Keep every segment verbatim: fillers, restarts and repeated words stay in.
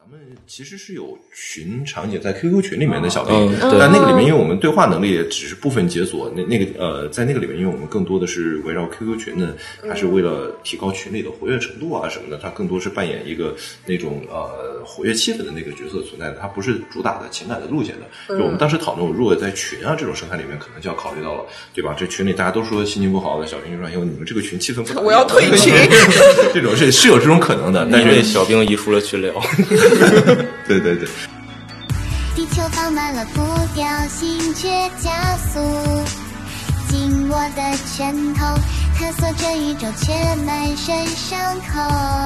咱们其实是有群场景在 Q Q 群里面的小兵，嗯、但那个里面因为我们对话能力只是部分解锁，那那个呃，在那个里面，因为我们更多的是围绕 Q Q 群呢，它是为了提高群里的活跃程度啊什么的，它更多是扮演一个那种呃活跃气氛的那个角色存在的，它不是主打的情感的路线的。就我们当时讨论，如果在群啊这种生态里面，可能就要考虑到了，对吧？这群里大家都说心情不好的，小兵就说：“哎呦，你们这个群气氛不好， 我要退群。” 这种是是有这种可能的，但是小兵移出了群聊。 对对对。 地球放慢了步调，心却加速，紧握的拳头，探索着宇宙却满身伤口。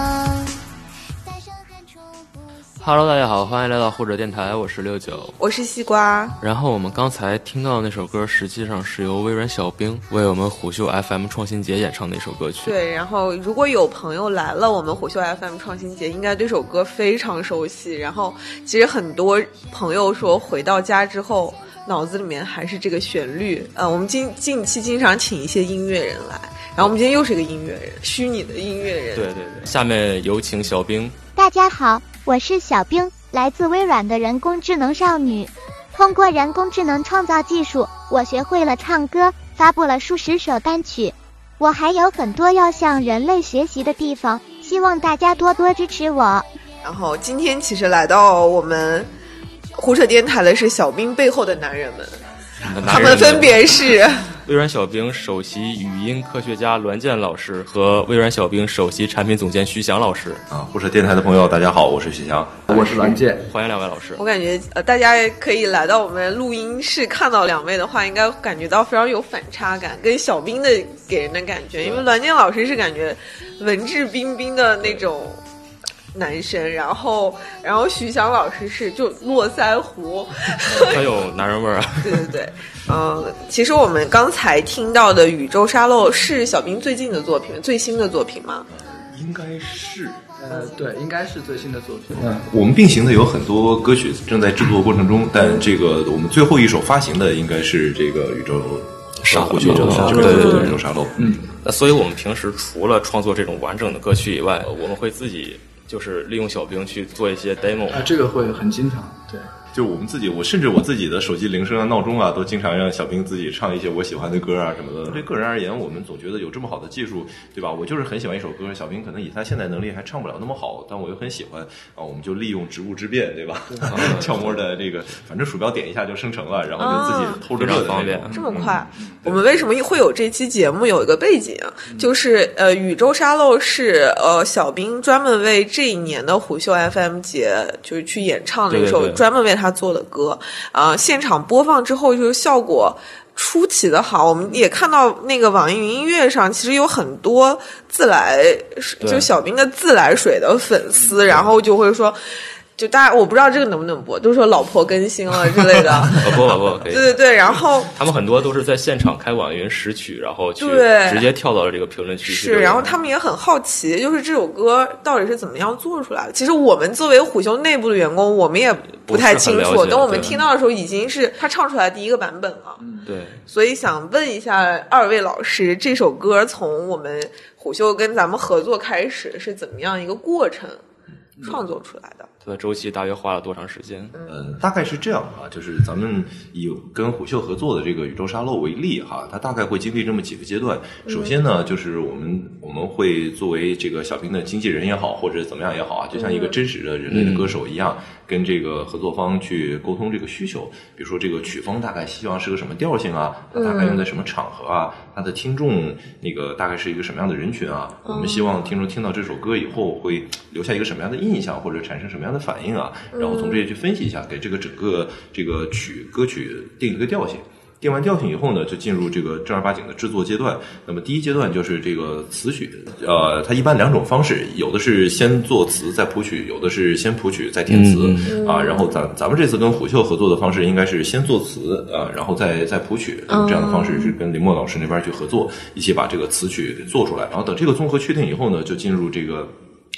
Hello， 大家好，欢迎来到护者电台，我是六九， 我是西瓜。 然后我们刚才听到的那首歌，实际上是由微软小兵为我们虎嗅 F M 创新节演唱的一首歌曲。 对，然后如果有朋友来了我们虎嗅 F M 创新节，应该对这首歌非常熟悉。然后其实很多朋友说回到家之后，脑子里面还是这个旋律。呃，我们近近期经常请一些音乐人来，然后我们今天又是一个音乐人，虚拟的音乐人。 对对对，下面有请小兵。 大家好，我是小兵，来自微软的人工智能少女。通过人工智能创造技术，我学会了唱歌，发布了数十首单曲。我还有很多要向人类学习的地方，希望大家多多支持我。 然后今天其实来到我们胡扯电台的是小兵背后的男人们，他们分别是微软小兵首席语音科学家栾健老师和微软小兵首席产品总监徐翔老师。 啊，胡扯电台的朋友大家好，我是徐翔， 我是栾健， 欢迎两位老师。 我感觉呃，大家可以来到我们录音室看到两位的话，应该感觉到非常有反差感，跟小兵的给人的感觉，因为栾健老师是感觉文质彬彬的那种男生，然后然后徐翔老师是就络腮胡， 很有男人味儿啊。 对对对，嗯、呃，其实我们刚才听到的《宇宙沙漏》是小兵最近的作品，最新的作品吗？ 应该是， 呃，对，应该是最新的作品。 嗯，我们并行的有很多歌曲正在制作过程中，但这个我们最后一首发行的应该是这个宇宙沙漏， 宇宙沙漏，对对对，宇宙沙漏。嗯， 那所以我们平时除了创作这种完整的歌曲以外，我们会自己就是利用小兵去做一些 demo 啊，这个会很经常，对。 就我们自己，我甚至我自己的手机铃声啊、闹钟啊，都经常让小兵自己唱一些我喜欢的歌啊什么的。对个人而言，我们总觉得有这么好的技术，对吧？我就是很喜欢一首歌，小兵可能以他现在能力还唱不了那么好，但我又很喜欢啊，我们就利用职务之便，对吧？悄摸的这个，反正鼠标点一下就生成了，然后就自己偷着乐的方便， 这么快。嗯、我们为什么会有这期节目？有一个背景，就是呃，宇宙沙漏是呃小兵专门为这一年的虎嗅 F M 节就是去演唱的一首专门为他做的歌。呃，现场播放之后，就是效果出奇的好。我们也看到那个网易云音乐上，其实有很多自来，就小兵的自来水的粉丝，然后就会说。就大家我不知道这个能不能播，都说老婆更新了之类的。 播播播，对对对，然后他们很多都是在现场开网易云识曲，然后去直接跳到了这个评论区。 是，然后他们也很好奇，就是这首歌到底是怎么样做出来的。其实我们作为虎嗅内部的员工，我们也不太清楚。等我们听到的时候，已经是他唱出来第一个版本了。 嗯，对。 所以想问一下二位老师，这首歌从我们虎嗅跟咱们合作开始是怎么样一个过程创作出来的？ 它的周期大约花了多长时间？ 呃，大概是这样啊，就是咱们以跟虎嗅合作的这个宇宙沙漏为例哈，它大概会经历这么几个阶段。首先呢，就是我们我们会作为这个小兵的经纪人也好，或者怎么样也好啊，就像一个真实的人类的歌手一样，嗯、跟这个合作方去沟通这个需求。比如说这个曲风大概希望是个什么调性啊，它大概用在什么场合啊，它的听众那个大概是一个什么样的人群啊，我们希望听众听到这首歌以后会留下一个什么样的印象，或者产生什么样的反应啊，然后从这些去分析一下，给这个整个这个曲歌曲定一个调性。定完调性以后呢，就进入这个正儿八经的制作阶段。那么第一阶段就是这个词曲，呃，它一般两种方式，有的是先作词再谱曲，有的是先谱曲再填词、嗯、啊。然后咱咱们这次跟虎嗅合作的方式应该是先作词啊，然后再再谱曲，这样的方式是跟林默老师那边去合作，一起把这个词曲做出来。然后等这个综合确定以后呢，就进入这个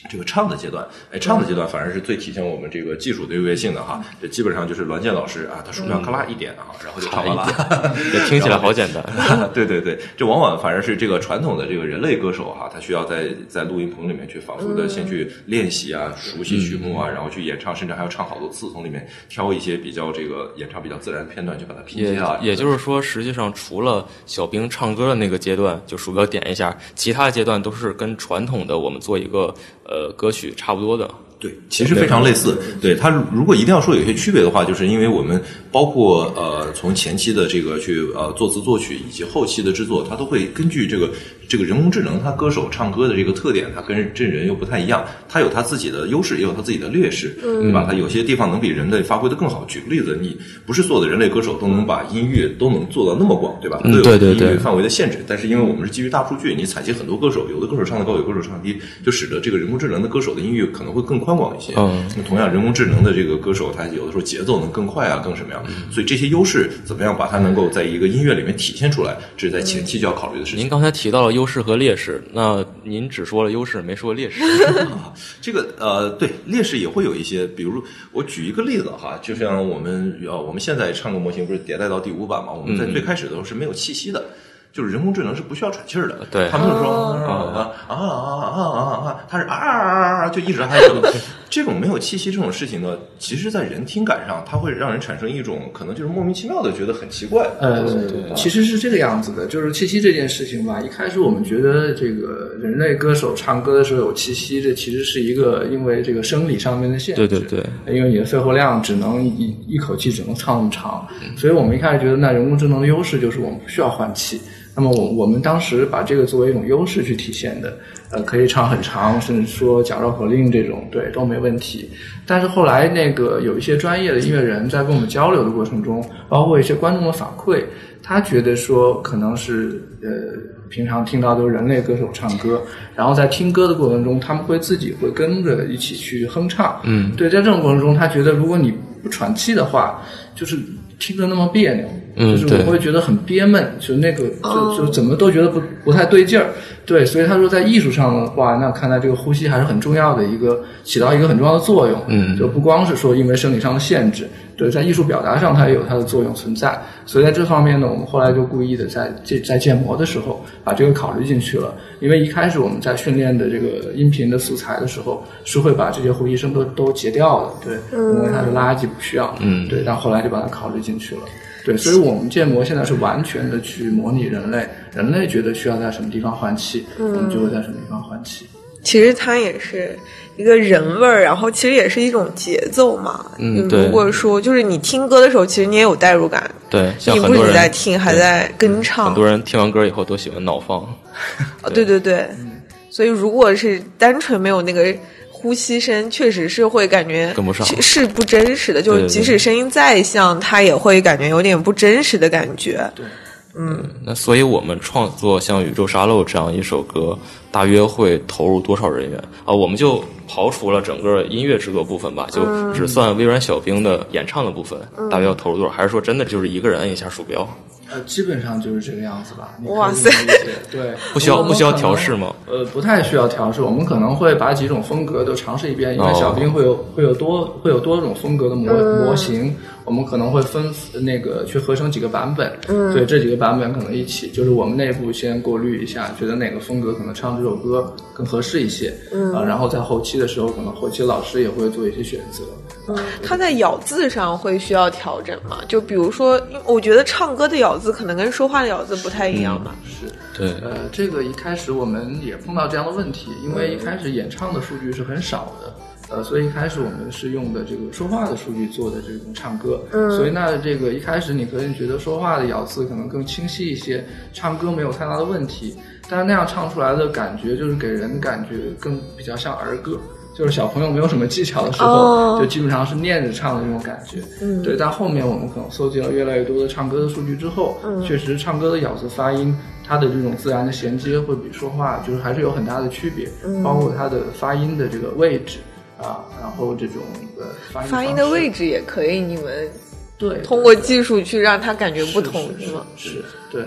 这个唱的阶段，哎，唱的阶段反而是最体现我们这个技术的优越性的哈。这基本上就是栾健老师啊，他鼠标咔啦一点啊，然后就唱完了， 这听起来好简单。 对对对，这往往反而是这个传统的这个人类歌手哈，他需要在在录音棚里面去反复的先去练习啊，熟悉曲目啊，然后去演唱，甚至还要唱好多次，从里面挑一些比较这个演唱比较自然的片段去把它拼接啊。 也, 也就是说，实际上除了小兵唱歌的那个阶段，就鼠标点一下，其他阶段都是跟传统的我们做一个呃歌曲差不多的。 对，其实非常类似。对，它如果一定要说有些区别的话，就是因为我们包括呃从前期的这个去呃作词作曲以及后期的制作，它都会根据这个这个人工智能它歌手唱歌的这个特点，它跟真人又不太一样，它有它自己的优势，也有它自己的劣势，嗯、对吧？它有些地方能比人类发挥的更好。举个例子，你不是所有的人类歌手都能把音乐都能做到那么广，对吧？ 嗯， 对对对。 音乐范围的限制，但是因为我们是基于大数据，你采集很多歌手，有的歌手唱得高，有的歌手唱得低，就使得这个人工智能的歌手的音乐可能会更宽广一些。 嗯。 那同样，人工智能的这个歌手，他有的时候节奏能更快啊，更什么样？所以这些优势怎么样把它能够在一个音乐里面体现出来，这是在前期就要考虑的事情。 您刚才提到了优势和劣势，那您只说了优势，没说劣势。 啊、这个呃，对，劣势也会有一些，比如我举一个例子哈，就像我们呃，我们现在唱歌模型不是迭代到第五版嘛？我们在最开始的时候是没有气息的。嗯，就是人工智能是不需要喘气儿的， 对， 他们就说啊啊啊啊啊啊，他是啊啊啊，就一直还有这种没有气息这种事情呢，其实，在人听感上，它会让人产生一种可能就是莫名其妙的觉得很奇怪。 呃，其实是这个样子的，就是气息这件事情吧，一开始我们觉得这个人类歌手唱歌的时候有气息，这其实是一个因为这个生理上面的限制， 对对对， 因为你的肺活量只能一一口气只能唱那么长，所以我们一开始觉得，那人工智能的优势就是我们不需要换气。那么我我们当时把这个作为一种优势去体现的，呃，可以唱很长，甚至说讲绕口令这种，对，都没问题。但是后来那个有一些专业的音乐人在跟我们交流的过程中，包括一些观众的反馈，他觉得说可能是呃平常听到都是人类歌手唱歌，然后在听歌的过程中，他们会自己会跟着一起去哼唱。嗯，对，在这种过程中，他觉得如果你不喘气的话，就是听着那么别扭。 嗯， 就是我会觉得很憋闷，就那个就就怎么都觉得不不太对劲儿，对，所以他说在艺术上的话，那看来这个呼吸还是很重要的一个，起到一个很重要的作用。嗯，就不光是说因为生理上的限制，对，在艺术表达上它也有它的作用存在。所以在这方面呢，我们后来就故意的在在建模的时候把这个考虑进去了。因为一开始我们在训练的这个音频的素材的时候，是会把这些呼吸声都都截掉的，对，因为它是垃圾不需要。嗯，对，但后来就把它考虑进去了。对，所以我们建模现在是完全的去模拟人类，人类觉得需要在什么地方换气，嗯、我们就会在什么地方换气。 其实它也是一个人味儿，然后其实也是一种节奏嘛。 嗯，对。 如果说就是你听歌的时候，其实你也有代入感。 对，像很多人你不仅在听，还在跟唱。 很多人听完歌以后都喜欢脑放。 哦，对对对。嗯、所以如果是单纯没有那个呼吸声，确实是会感觉跟不上， 是不真实的。就是即使声音再像，它也会感觉有点不真实的感觉。 对， 嗯。 那所以我们创作像《宇宙沙漏》这样一首歌，大约会投入多少人员啊？我们就刨除了整个音乐制作部分吧，就只算微软小兵的演唱的部分，嗯、大约要投入多少？还是说真的就是一个人按一下鼠标？ 呃，基本上就是这个样子吧。 哇塞， 对， 不需要不需要调试吗？ 呃，不太需要调试。我们可能会把几种风格都尝试一遍，因为小兵会有、哦、会有多会有多种风格的模、嗯、模型，我们可能会分那个去合成几个版本。嗯，对，这几个版本可能一起，就是我们内部先过滤一下，觉得哪个风格可能唱这首歌更合适一些。嗯，啊，然后在后期的时候，可能后期老师也会做一些选择。 嗯，他在咬字上会需要调整吗？就比如说，我觉得唱歌的咬字可能跟说话的咬字不太一样嘛。 嗯、是， 对， 呃，这个一开始我们也碰到这样的问题，因为一开始演唱的数据是很少的，呃，所以一开始我们是用的这个说话的数据做的这种唱歌，嗯，所以那这个一开始你可能觉得说话的咬字可能更清晰一些，唱歌没有太大的问题，但是那样唱出来的感觉就是给人感觉更比较像儿歌。就是小朋友没有什么技巧的时候，哦、就基本上是念着唱的那种感觉。嗯，对。但后面我们可能搜集了越来越多的唱歌的数据之后，嗯，确实唱歌的咬字发音，它的这种自然的衔接会比说话就是还是有很大的区别，嗯，包括它的发音的这个位置啊，然后这种呃发音发音的位置也可以，你们对通过技术去让它感觉不同， 是吗？是，对。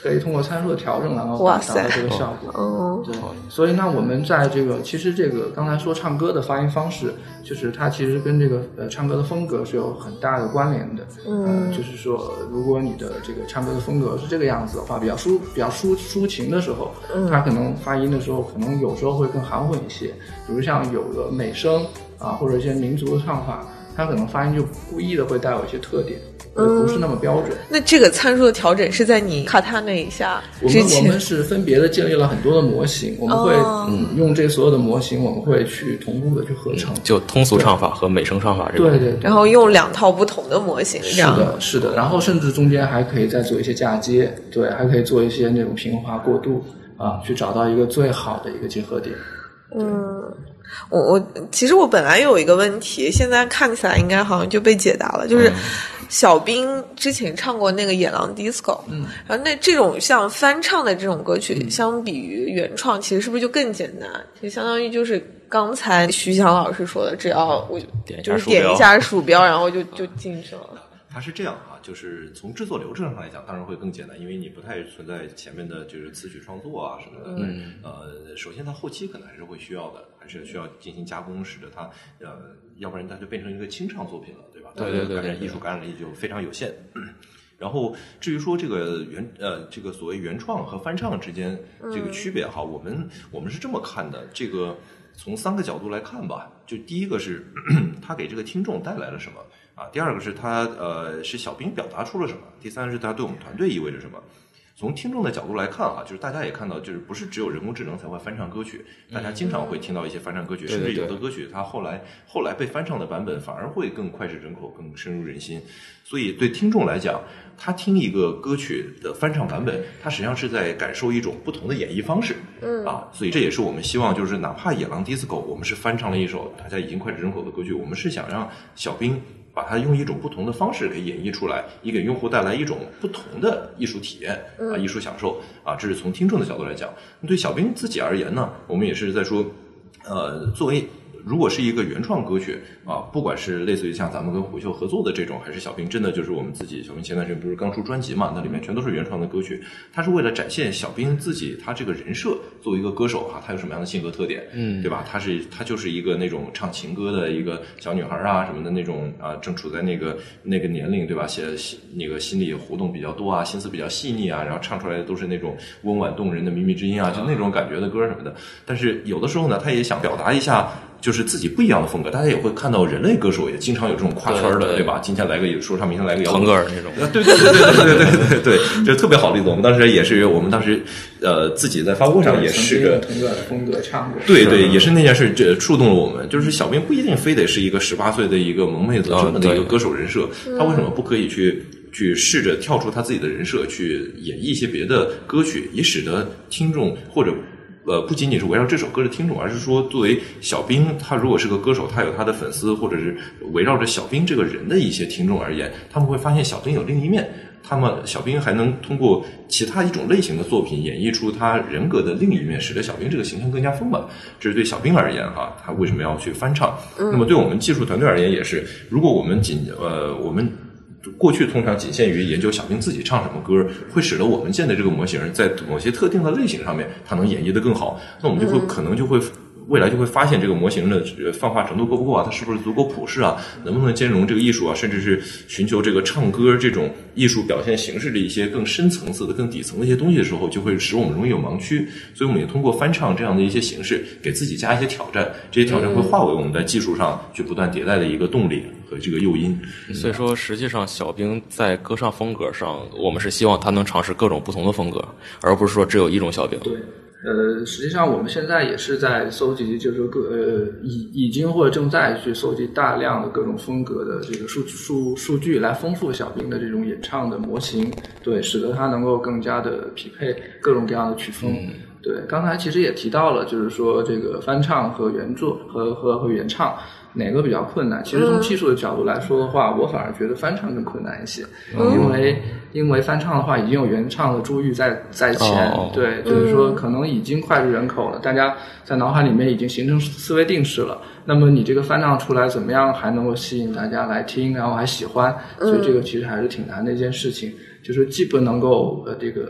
可以通过参数的调整然后达到这个效果。 哦， 对，所以那我们在这个其实这个刚才说唱歌的发音方式，就是它其实跟这个呃唱歌的风格是有很大的关联的。嗯、呃，就是说如果你的这个唱歌的风格是这个样子的话，比较抒比较抒抒情的时候，嗯，它可能发音的时候可能有时候会更含混一些，比如像有的美声啊或者一些民族的唱法，它可能发音就故意的会带有一些特点。嗯，不是那么标准。 那这个参数的调整是在你卡塔那一下之前？ 我们我们是分别的建立了很多的模型，我们会、哦、嗯用这所有的模型，我们会去同步的去合成， 嗯、就通俗唱法和美声唱法这个。 对 对, 对。 然后用两套不同的模型， 是的，是的。然后甚至中间还可以再做一些嫁接，对，还可以做一些那种平滑过渡啊，去找到一个最好的一个结合点。 嗯。我我其实我本来有一个问题，现在看起来应该好像就被解答了，就是小兵之前唱过那个野狼 disco， 嗯，然后那这种像翻唱的这种歌曲，嗯、相比于原创，其实是不是就更简单？就相当于就是刚才徐翔老师说的，只要我就是点一下鼠标，然后就就进去了。 它是这样啊，就是从制作流程上来讲，当然会更简单，因为你不太存在前面的就是词曲创作啊什么的。嗯。呃，首先它后期可能还是会需要的，还是需要进行加工，使得它呃，要不然它就变成一个清唱作品了，对吧？ 对对对。 感染艺术感染力就非常有限。然后至于说这个原呃这个所谓原创和翻唱之间这个区别哈，嗯、我们我们是这么看的，这个从三个角度来看吧，就第一个是它给这个听众带来了什么。啊，第二个是他呃是小兵表达出了什么，第三个是他对我们团队意味着什么。从听众的角度来看啊，就是大家也看到，就是不是只有人工智能才会翻唱歌曲，大家经常会听到一些翻唱歌曲，嗯、甚至有的歌曲它后来后来被翻唱的版本反而会更脍炙人口，更深入人心。所以对听众来讲，他听一个歌曲的翻唱版本，他实际上是在感受一种不同的演绎方式。嗯啊，所以这也是我们希望，就是哪怕野狼 disco 我们是翻唱了一首大家已经脍炙人口的歌曲，我们是想让小兵把它用一种不同的方式给演绎出来，也给用户带来一种不同的艺术体验啊，艺术享受啊，这是从听众的角度来讲。对小兵自己而言呢，我们也是在说，呃，作为如果是一个原创歌曲啊，不管是类似于像咱们跟虎嗅合作的这种，还是小兵真的就是我们自己，小兵前段时间不是刚出专辑嘛，那里面全都是原创的歌曲，它是为了展现小兵自己他这个人设，作为一个歌手哈、啊，他有什么样的性格特点，嗯，对吧？他是他就是一个那种唱情歌的一个小女孩啊什么的那种啊，正处在那个那个年龄，对吧？写那个心理活动比较多啊，心思比较细腻啊，然后唱出来的都是那种温婉动人的靡靡之音啊，就那种感觉的歌什么的。但是有的时候呢，他也想表达一下。就是自己不一样的风格，大家也会看到人类歌手也经常有这种跨圈的， 对, 对, 对吧？今天来个说唱，明天来个摇滚腾格尔那种， 对对对对对对对对对，就特别好的例子。我们当时也是，我们当时呃自己在发布会上也试着腾格尔的风格唱过， 对对，也是那件事这触动了我们。就是小兵不一定非得是一个十八岁的一个萌妹子这么的一个歌手人设，嗯、他为什么不可以去？去试着跳出他自己的人设，去演绎一些别的歌曲，以使得听众或者呃不仅仅是围绕这首歌的听众，而是说作为小兵，他如果是个歌手，他有他的粉丝，或者是围绕着小兵这个人的一些听众而言，他们会发现小兵有另一面。他们小兵还能通过其他一种类型的作品演绎出他人格的另一面，使得小兵这个形象更加丰满。这是对小兵而言哈，他为什么要去翻唱？嗯、那么对我们技术团队而言也是，如果我们仅呃我们。过去通常仅限于研究小兵自己唱什么歌，会使得我们建的这个模型在某些特定的类型上面，它能演绎得更好。那我们就会、嗯、可能就会未来就会发现这个模型的泛化程度够不够啊？它是不是足够普适啊？能不能兼容这个艺术啊？甚至是寻求这个唱歌这种艺术表现形式的一些更深层次的、更底层的一些东西的时候，就会使我们容易有盲区。所以我们也通过翻唱这样的一些形式，给自己加一些挑战。这些挑战会化为我们在技术上去不断迭代的一个动力和这个诱因。 所以说，实际上小兵在歌唱风格上，我们是希望他能尝试各种不同的风格，而不是说只有一种小兵。 对。呃，实际上我们现在也是在搜集，就是各呃已已经或者正在去搜集大量的各种风格的这个数数数据，来丰富小兵的这种演唱的模型，对，使得它能够更加的匹配各种各样的曲风。嗯、对，刚才其实也提到了，就是说这个翻唱和原作和和和原唱。哪个比较困难？其实从技术的角度来说的话，嗯、我反而觉得翻唱更困难一些，嗯、因为因为翻唱的话已经有原唱的珠玉在在前，哦、对，就是说可能已经脍炙人口了，嗯、大家在脑海里面已经形成思维定式了。那么你这个翻唱出来怎么样还能够吸引大家来听，然后还喜欢？所以这个其实还是挺难的一件事情。就是既不能够呃这个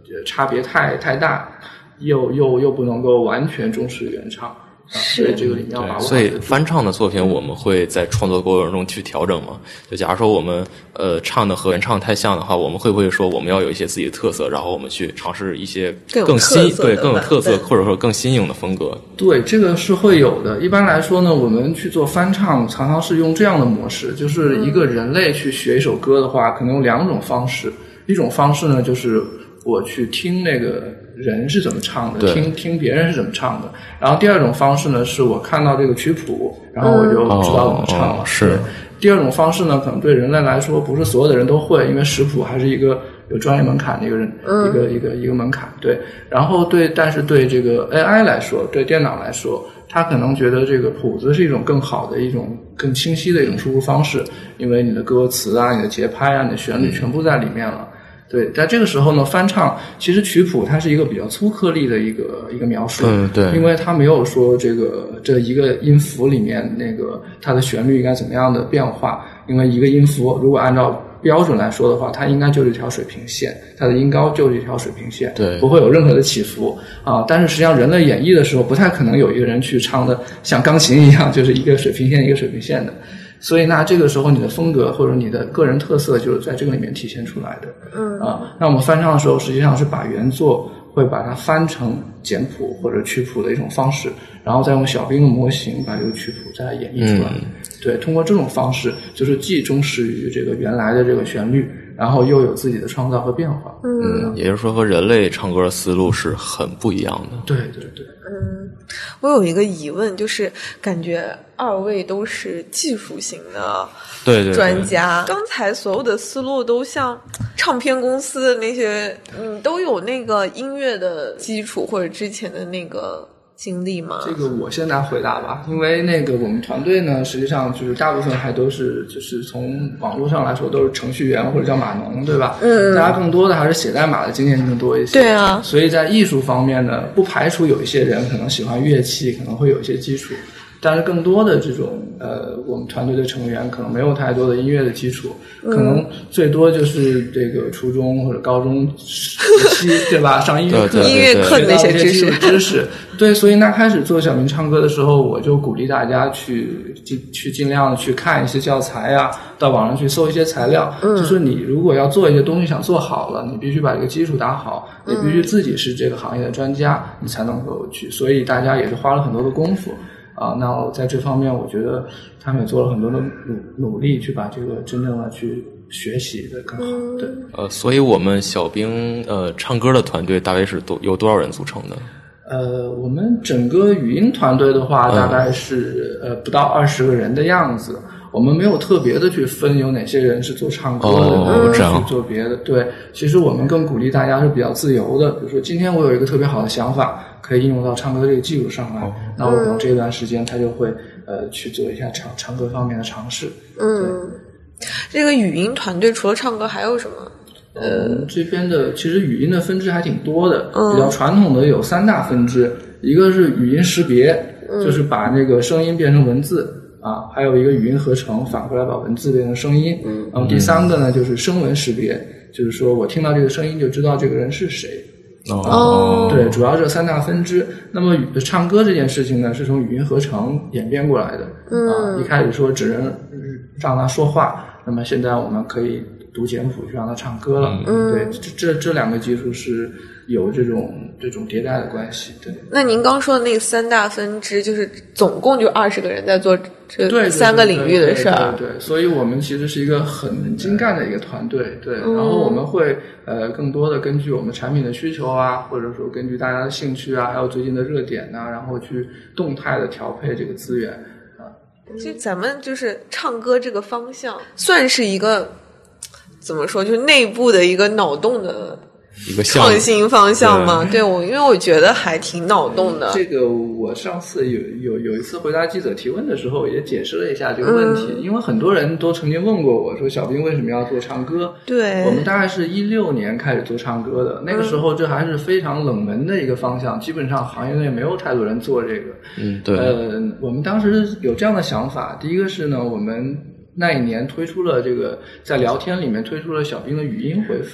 差别太太大，又又又不能够完全忠实原唱。 是， 所以这个里面要把握好。 所以翻唱的作品，我们会在创作过程中去调整嘛？就假如说我们呃唱的和原唱太像的话，我们会不会说我们要有一些自己的特色，然后我们去尝试一些更新对更有特色或者说更新颖的风格？ 对，这个是会有的。一般来说呢，我们去做翻唱，常常是用这样的模式，就是一个人类去学一首歌的话，可能有两种方式。一种方式呢，就是我去听那个人是怎么唱的，听听别人是怎么唱的。然后第二种方式呢，是我看到这个曲谱，然后我就知道怎么唱了。 哦哦、是。 第二种方式呢，可能对人类来说，不是所有的人都会，因为识谱还是一个有专业门槛的一个人，嗯、一个一个一个门槛。对。然后对，但是对这个 A I 来说，对电脑来说，他可能觉得这个谱子是一种更好的一种更清晰的一种输入方式，因为你的歌词啊、你的节拍啊、你的旋律全部在里面了。对，在这个时候呢，翻唱其实曲谱它是一个比较粗颗粒的一个一个描述， 嗯，对， 因为它没有说这个这一个音符里面那个它的旋律应该怎么样的变化，因为一个音符如果按照标准来说的话，它应该就是一条水平线，它的音高就是一条水平线， 对， 不会有任何的起伏啊。但是实际上人类演绎的时候，不太可能有一个人去唱的像钢琴一样，就是一个水平线一个水平线的。所以那这个时候你的风格或者你的个人特色就是在这个里面体现出来的。嗯啊，那我们翻唱的时候实际上是把原作会把它翻成简谱或者曲谱的一种方式，然后再用小兵的模型把这个曲谱再演绎出来。嗯、对，通过这种方式就是既忠实于这个原来的这个旋律，然后又有自己的创造和变化。 嗯，也就是说和人类唱歌的思路是很不一样的。 对对对。 嗯，我有一个疑问，就是感觉二位都是技术型的对对专家，刚才所有的思路都像唱片公司的那些，嗯，都有那个音乐的基础或者之前的那个经历吗？ 这个我先来回答吧，因为那个我们团队呢，实际上就是大部分还都是就是从网络上来说都是程序员或者叫码农，对吧？嗯，大家更多的还是写代码的经验更多一些。 对啊， 所以在艺术方面呢，不排除有一些人可能喜欢乐器，可能会有一些基础。但是更多的这种呃，我们团队的成员可能没有太多的音乐的基础，嗯、可能最多就是这个初中或者高中时期，对吧？上音乐课、 音乐课的那些知识， 知识。对，所以那开始做小明唱歌的时候，我就鼓励大家去尽去尽量的去看一些教材啊，到网上去搜一些材料。嗯，就是你如果要做一些东西想做好了，你必须把这个基础打好，你必须自己是这个行业的专家，你才能够去。所以大家也是花了很多的功夫。啊，那在这方面，我觉得他们也做了很多的努努力，去把这个真正的去学习的更好。对， 呃，所以我们小兵呃唱歌的团队大概是多由多少人组成的？ 呃，我们整个语音团队的话，大概是、嗯、呃不到二十个人的样子。我们没有特别的去分有哪些人是做唱歌的， 哦、 去做别的。对，其实我们更鼓励大家是比较自由的。比如说，今天我有一个特别好的想法，可以应用到唱歌这个技术上来，哦、那我可能这段时间他就会呃去做一下唱唱歌方面的尝试。 嗯，这个语音团队除了唱歌还有什么？ 呃，这边的其实语音的分支还挺多的，嗯、比较传统的有三大分支，一个是语音识别，嗯、就是把那个声音变成文字。啊，还有一个语音合成，反过来把文字变成声音。嗯，然后第三个呢，就是声纹识别，就是说我听到这个声音就知道这个人是谁。 哦， 对，主要这三大分支。那么唱歌这件事情呢，是从语音合成演变过来的。嗯，啊，一开始说只能让他说话，那么现在我们可以读简谱去让他唱歌了。嗯，对，这这这两个技术是有这种这种迭代的关系。对。 那您刚说的那个三大分支，就是总共就二十个人在做这三个领域的事儿。 对， 对， 对， 对， 对，所以我们其实是一个很精干的一个团队。对，嗯、然后我们会呃更多的根据我们产品的需求啊，或者说根据大家的兴趣啊，还有最近的热点啊，然后去动态的调配这个资源啊。 其实咱们就是唱歌这个方向，算是一个怎么说，就是内部的一个脑洞的一个创新方向嘛。对，我因为我觉得还挺脑洞的。 这个我上次有有有一次回答记者提问的时候也解释了一下这个问题。嗯、因为很多人都曾经问过我说小兵为什么要做唱歌。 对， 我们大概是一六年开始做唱歌的，那个时候这还是非常冷门的一个方向，基本上行业内没有太多人做这个。 嗯，对。 呃，我们当时有这样的想法，第一个是呢，我们那一年推出了这个在聊天里面推出了小兵的语音回复。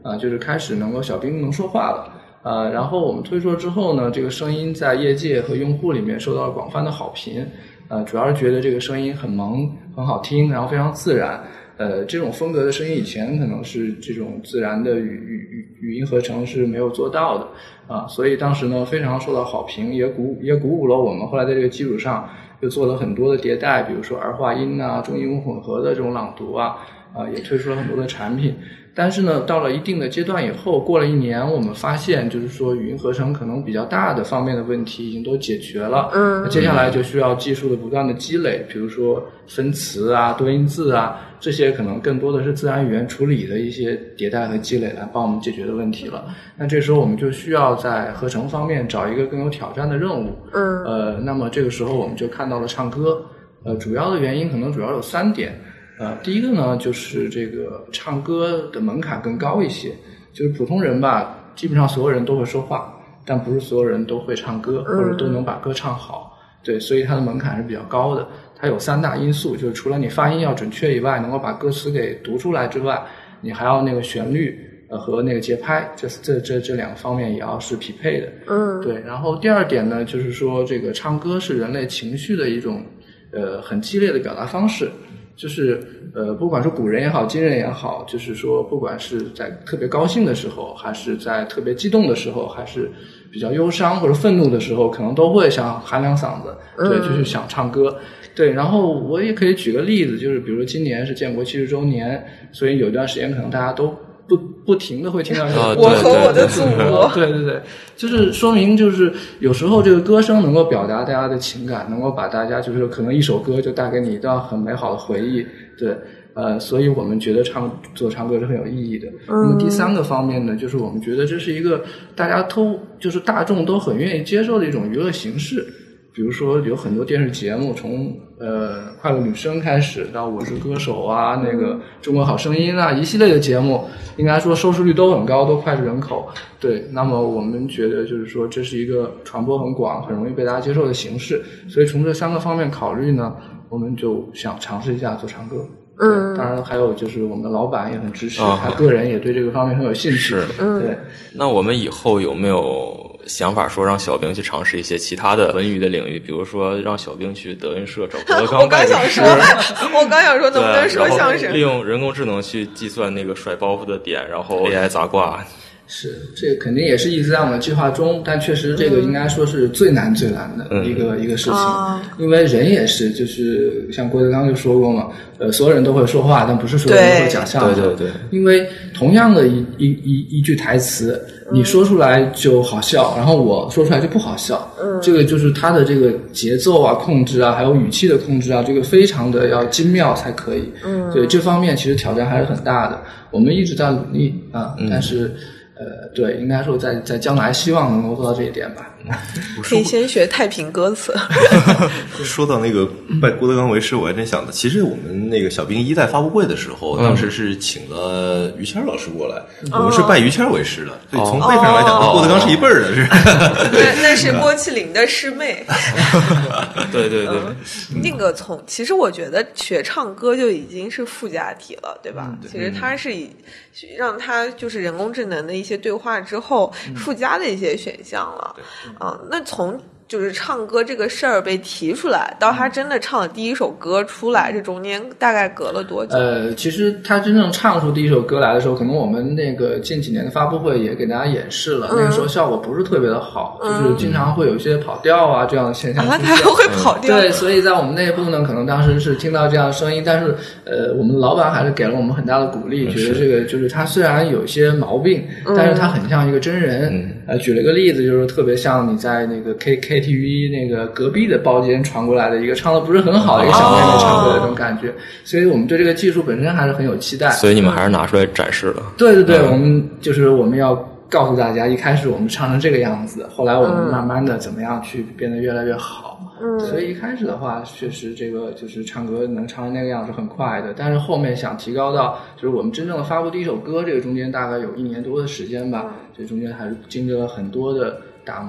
啊，就是开始能够小兵能说话了。呃，然后我们推出了之后呢，这个声音在业界和用户里面受到了广泛的好评。呃，主要是觉得这个声音很萌，很好听，然后非常自然。呃，这种风格的声音以前可能是这种自然的语语语语音合成是没有做到的啊，所以当时呢非常受到好评，也鼓也鼓舞了我们后来在这个基础上又做了很多的迭代，比如说儿化音啊、中英文混合的这种朗读啊，啊也推出了很多的产品。但是呢，到了一定的阶段以后，过了一年，我们发现就是说语音合成可能比较大的方面的问题已经都解决了。嗯，接下来就需要技术的不断的积累，比如说分词啊、多音字啊，这些可能更多的是自然语言处理的一些迭代和积累来帮我们解决的问题了。那这时候我们就需要在合成方面找一个更有挑战的任务。嗯，呃，那么这个时候我们就看到了唱歌。呃，主要的原因可能主要有三点。呃，第一个呢，就是这个唱歌的门槛更高一些，就是普通人吧，基本上所有人都会说话，但不是所有人都会唱歌，或者都能把歌唱好。对，所以它的门槛是比较高的。它有三大因素，就是除了你发音要准确以外，能够把歌词给读出来之外，你还要那个旋律呃和那个节拍，这这这这两个方面也要是匹配的。嗯，对。然后第二点呢，就是说这个唱歌是人类情绪的一种呃很激烈的表达方式。就是呃，不管是古人也好，今人也好，就是说，不管是在特别高兴的时候，还是在特别激动的时候，还是比较忧伤或者愤怒的时候，可能都会想喊两嗓子，对，就是想唱歌。对，然后我也可以举个例子，就是比如今年是建国七十周年，所以有一段时间可能大家都不不停的会听到我和我的祖国， 对对对，就是说明就是有时候这个歌声能够表达大家的情感，能够把大家就是可能一首歌就带给你一段很美好的回忆，对，呃，所以我们觉得唱做唱歌是很有意义的。嗯、那么第三个方面呢，就是我们觉得这是一个大家都就是大众都很愿意接受的一种娱乐形式。比如说有很多电视节目，从呃快乐女声开始到我是歌手啊，那个中国好声音啊，一系列的节目，应该说收视率都很高，都脍炙人口。对，那么我们觉得就是说这是一个传播很广、很容易被大家接受的形式，所以从这三个方面考虑呢，我们就想尝试一下做唱歌。嗯，当然还有就是我们的老板也很支持，哦、他个人也对这个方面很有兴趣。 是， 嗯， 对。 那我们以后有没有想法说让小兵去尝试一些其他的文娱的领域，比如说让小兵去德云社找郭德纲我刚想说，我刚想说能不能说相声？ 利用人工智能去计算那个甩包袱的点，然后 A I 砸挂。 是，这肯定也是一直在我们计划中，但确实这个应该说是最难最难的一个、嗯、一个事情、哦，因为人也是，就是像郭德纲就说过嘛，呃，所有人都会说话，但不是所有人都会讲相声。 对对对。 因为同样的一一一一句台词，你说出来就好笑，然后我说出来就不好笑。嗯。这个就是它的这个节奏啊、控制啊，还有语气的控制啊，这个非常的要精妙才可以。嗯。对这方面其实挑战还是很大的，我们一直在努力啊，嗯、但是。呃，对，应该说在在将来希望能够做到这一点吧。 可以先学太平歌词。 说到那个拜郭德纲为师，我还真想的，其实我们那个小兵一代发布会的时候，嗯、当时是请了于谦老师过来，嗯、我们是拜于谦为师的，所以从辈上来讲，跟、哦、郭德纲是一辈儿的，是。 那那是郭麒麟的师妹。 对对对、 嗯，那个从其实我觉得学唱歌就已经是附加题了，对吧？嗯、对其实它是以让它就是人工智能的一些对话之后附加的一些选项了。嗯、啊，那从就是唱歌这个事儿被提出来，到他真的唱了第一首歌出来，这中间大概隔了多久？ 呃，其实他真正唱出第一首歌来的时候，可能我们那个近几年的发布会也给大家演示了，嗯、那个时候效果不是特别的好，嗯、就是经常会有一些跑调啊这样的现象出现。 啊，他还会跑调？ 对，所以在我们内部呢，可能当时是听到这样的声音，但是呃，我们老板还是给了我们很大的鼓励，觉得这个就是他虽然有些毛病，嗯、但是他很像一个真人。嗯、呃，举了一个例子，就是特别像你在那个 K K T V 那个隔壁的包间传过来的一个唱的不是很好的一个小妹妹唱歌的那种感觉，哦、所以我们对这个技术本身还是很有期待。 所以你们还是拿出来展示了。 对对对，嗯、我们就是我们要告诉大家，一开始我们唱成这个样子，后来我们慢慢的怎么样去变得越来越好。嗯，所以一开始的话，确实这个就是唱歌能唱成那个样子很快的，但是后面想提高到就是我们真正的发布第一首歌，这个中间大概有一年多的时间吧，这中间还是经历了很多的打磨。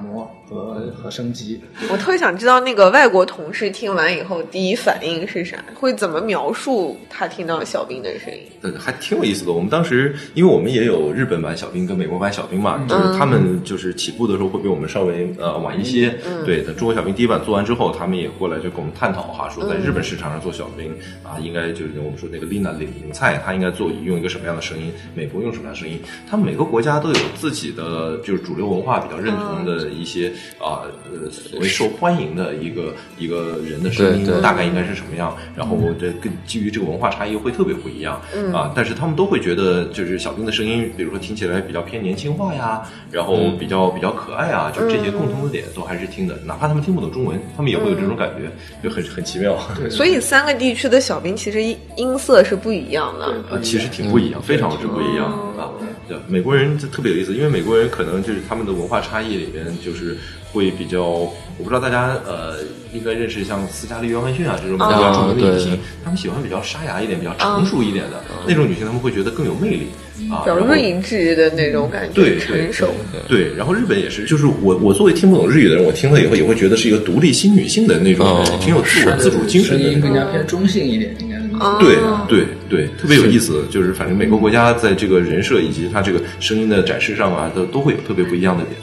和和升级。 我特别想知道那个外国同事听完以后第一反应是啥，会怎么描述他听到小兵的声音？ 对，还挺有意思的。我们当时，因为我们也有日本版小兵跟美国版小兵嘛，就是他们就是起步的时候会比我们稍微呃晚一些。嗯、对，等中国小兵第一版做完之后，他们也过来就跟我们探讨哈，说在日本市场上做小兵、嗯、啊，应该就是我们说那个 Lina 领领菜，他应该做用一个什么样的声音，美国用什么样的声音，他们每个国家都有自己的就是主流文化比较认同的一些啊、呃所谓受欢迎的一个一个人的声音大概应该是什么样，然后这跟基于这个文化差异会特别不一样、嗯、啊，但是他们都会觉得就是小兵的声音，比如说听起来比较偏年轻化呀，然后比较比较可爱啊，就这些共同的点都还是听的，哪怕他们听不懂中文，他们也会有这种感觉，就很很奇妙。 对， 所以三个地区的小兵其实音色是不一样的， 啊，其实挺不一样，非常之不一样啊。对，美国人就特别有意思，因为美国人可能就是他们的文化差异里面就是会比较，我不知道大家呃应该认识像斯嘉丽·约翰逊啊这种比较著名的女性、哦，他们喜欢比较沙哑一点、比较成熟一点的、哦、那种女性，他们会觉得更有魅力。啊， 比较睿智的那种感觉， 对， 成熟。 对，对，然后日本也是，就是我我作为听不懂日语的人，我听了以后也会觉得是一个独立新女性的那种，哦、挺有自我自主精神的， 声音更加偏中性一点，应该是。 哦、 对对对，特别有意思。就是反正每个国家在这个人设以及它这个声音的展示上啊，都都会有特别不一样的点。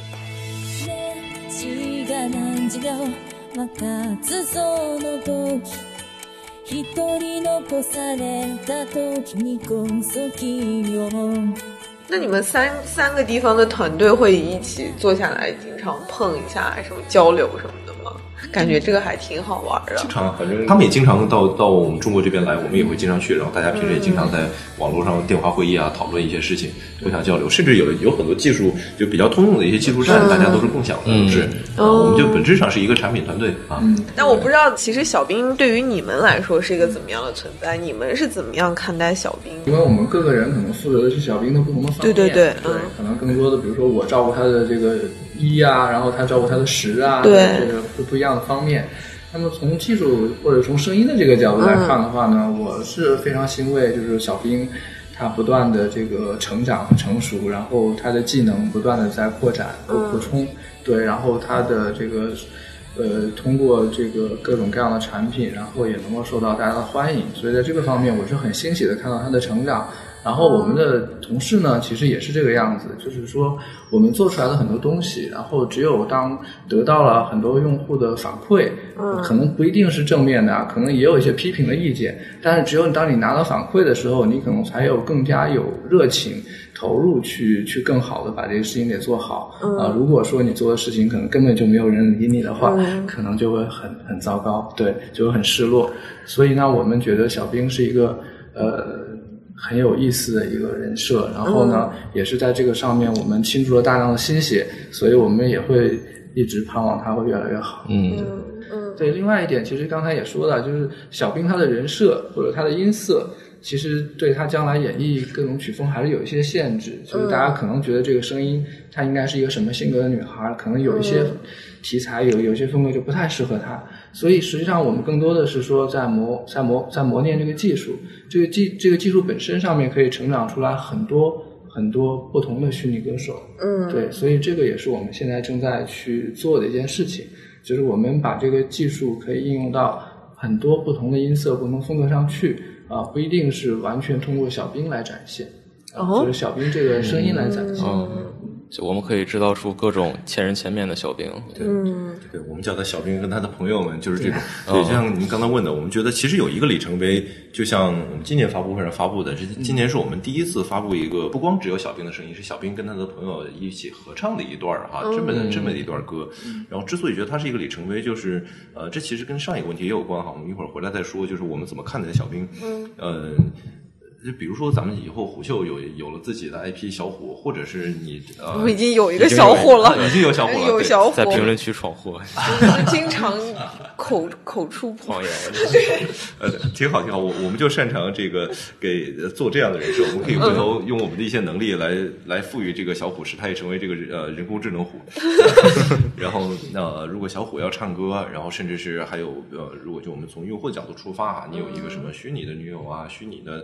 一人残された時にこそ君を。 那你们三三个地方的团队会一起坐下来经常碰一下什么交流什么的吗？感觉这个还挺好玩的。 经常，反正他们也经常到到我们中国这边来，我们也会经常去，然后大家平时也经常在网络上电话会议啊讨论一些事情，互相交流，甚至有有很多技术就比较通用的一些技术栈、嗯，大家都是共享的，嗯、是、呃哦。我们就本质上是一个产品团队啊。 嗯，但我不知道，其实小兵对于你们来说是一个怎么样的存在？你们是怎么样看待小兵？ 因为我们各个人可能负责的是小兵的不同的方面， 对对对， 对，可能更多的，比如说我照顾他的这个一啊，然后他照顾他的十啊， 对， 这个不不一样的方面。那么从技术或者从声音的这个角度来看的话呢，嗯、我是非常欣慰，就是小兵他不断的这个成长和成熟，然后他的技能不断的在扩展和扩充，嗯、对，然后他的这个呃通过这个各种各样的产品，然后也能够受到大家的欢迎，所以在这个方面我是很欣喜的看到他的成长。然后我们的同事呢，其实也是这个样子，就是说我们做出来了很多东西，然后只有当得到了很多用户的反馈，嗯，可能不一定是正面的，可能也有一些批评的意见，但是只有当你拿到反馈的时候，你可能才有更加有热情投入去去更好的把这个事情给做好。嗯、呃，如果说你做的事情可能根本就没有人理你的话，嗯、可能就会很很糟糕，对，就会很失落。所以呢，我们觉得小兵是一个呃。很有意思的一个人设，然后呢、嗯、也是在这个上面我们倾注了大量的心血，所以我们也会一直盼望它会越来越好。 嗯嗯， 对，另外一点其实刚才也说了，就是小兵他的人设或者他的音色其实对他将来演绎各种曲风还是有一些限制，就是大家可能觉得这个声音她应该是一个什么性格的女孩，可能有一些题材有有些风格就不太适合她，所以实际上我们更多的是说在磨在磨在磨练这个技术，这个技这个技术本身上面可以成长出来很多很多不同的虚拟歌手。 嗯， 对，所以这个也是我们现在正在去做的一件事情，就是我们把这个技术可以应用到很多不同的音色不同风格上去啊，不一定是完全通过小兵来展现， 哦， 就是小兵这个声音来展现。 嗯嗯，就我们可以制造出各种千人千面的小兵。 对，嗯，对，我们叫他小兵跟他的朋友们就是这种。对，对就像您刚才问的，我们觉得其实有一个里程碑，就像我们今年发布会上发布的，这今年是我们第一次发布一个不光只有小兵的声音，是小兵跟他的朋友一起合唱的一段哈，嗯、这么的这么的一段歌。然后之所以觉得它是一个里程碑，就是呃，这其实跟上一个问题也有关哈，我们一会儿回来再说，就是我们怎么看待小兵。嗯，呃。就比如说，咱们以后虎秀有有了自己的 I P 小虎，或者是你呃， 我已经有一个小虎了， 已经有小虎了， 有小虎在评论区闯祸， 经常口口出狂言， 对， 呃，挺好挺好，我我们就擅长这个给做这样的人设，我们可以回头用我们的一些能力来来赋予这个小虎使它也成为这个呃人工智能虎。然后呃，如果小虎要唱歌，然后甚至是还有呃，如果就我们从用户的角度出发啊，你有一个什么虚拟的女友啊，虚拟的呃。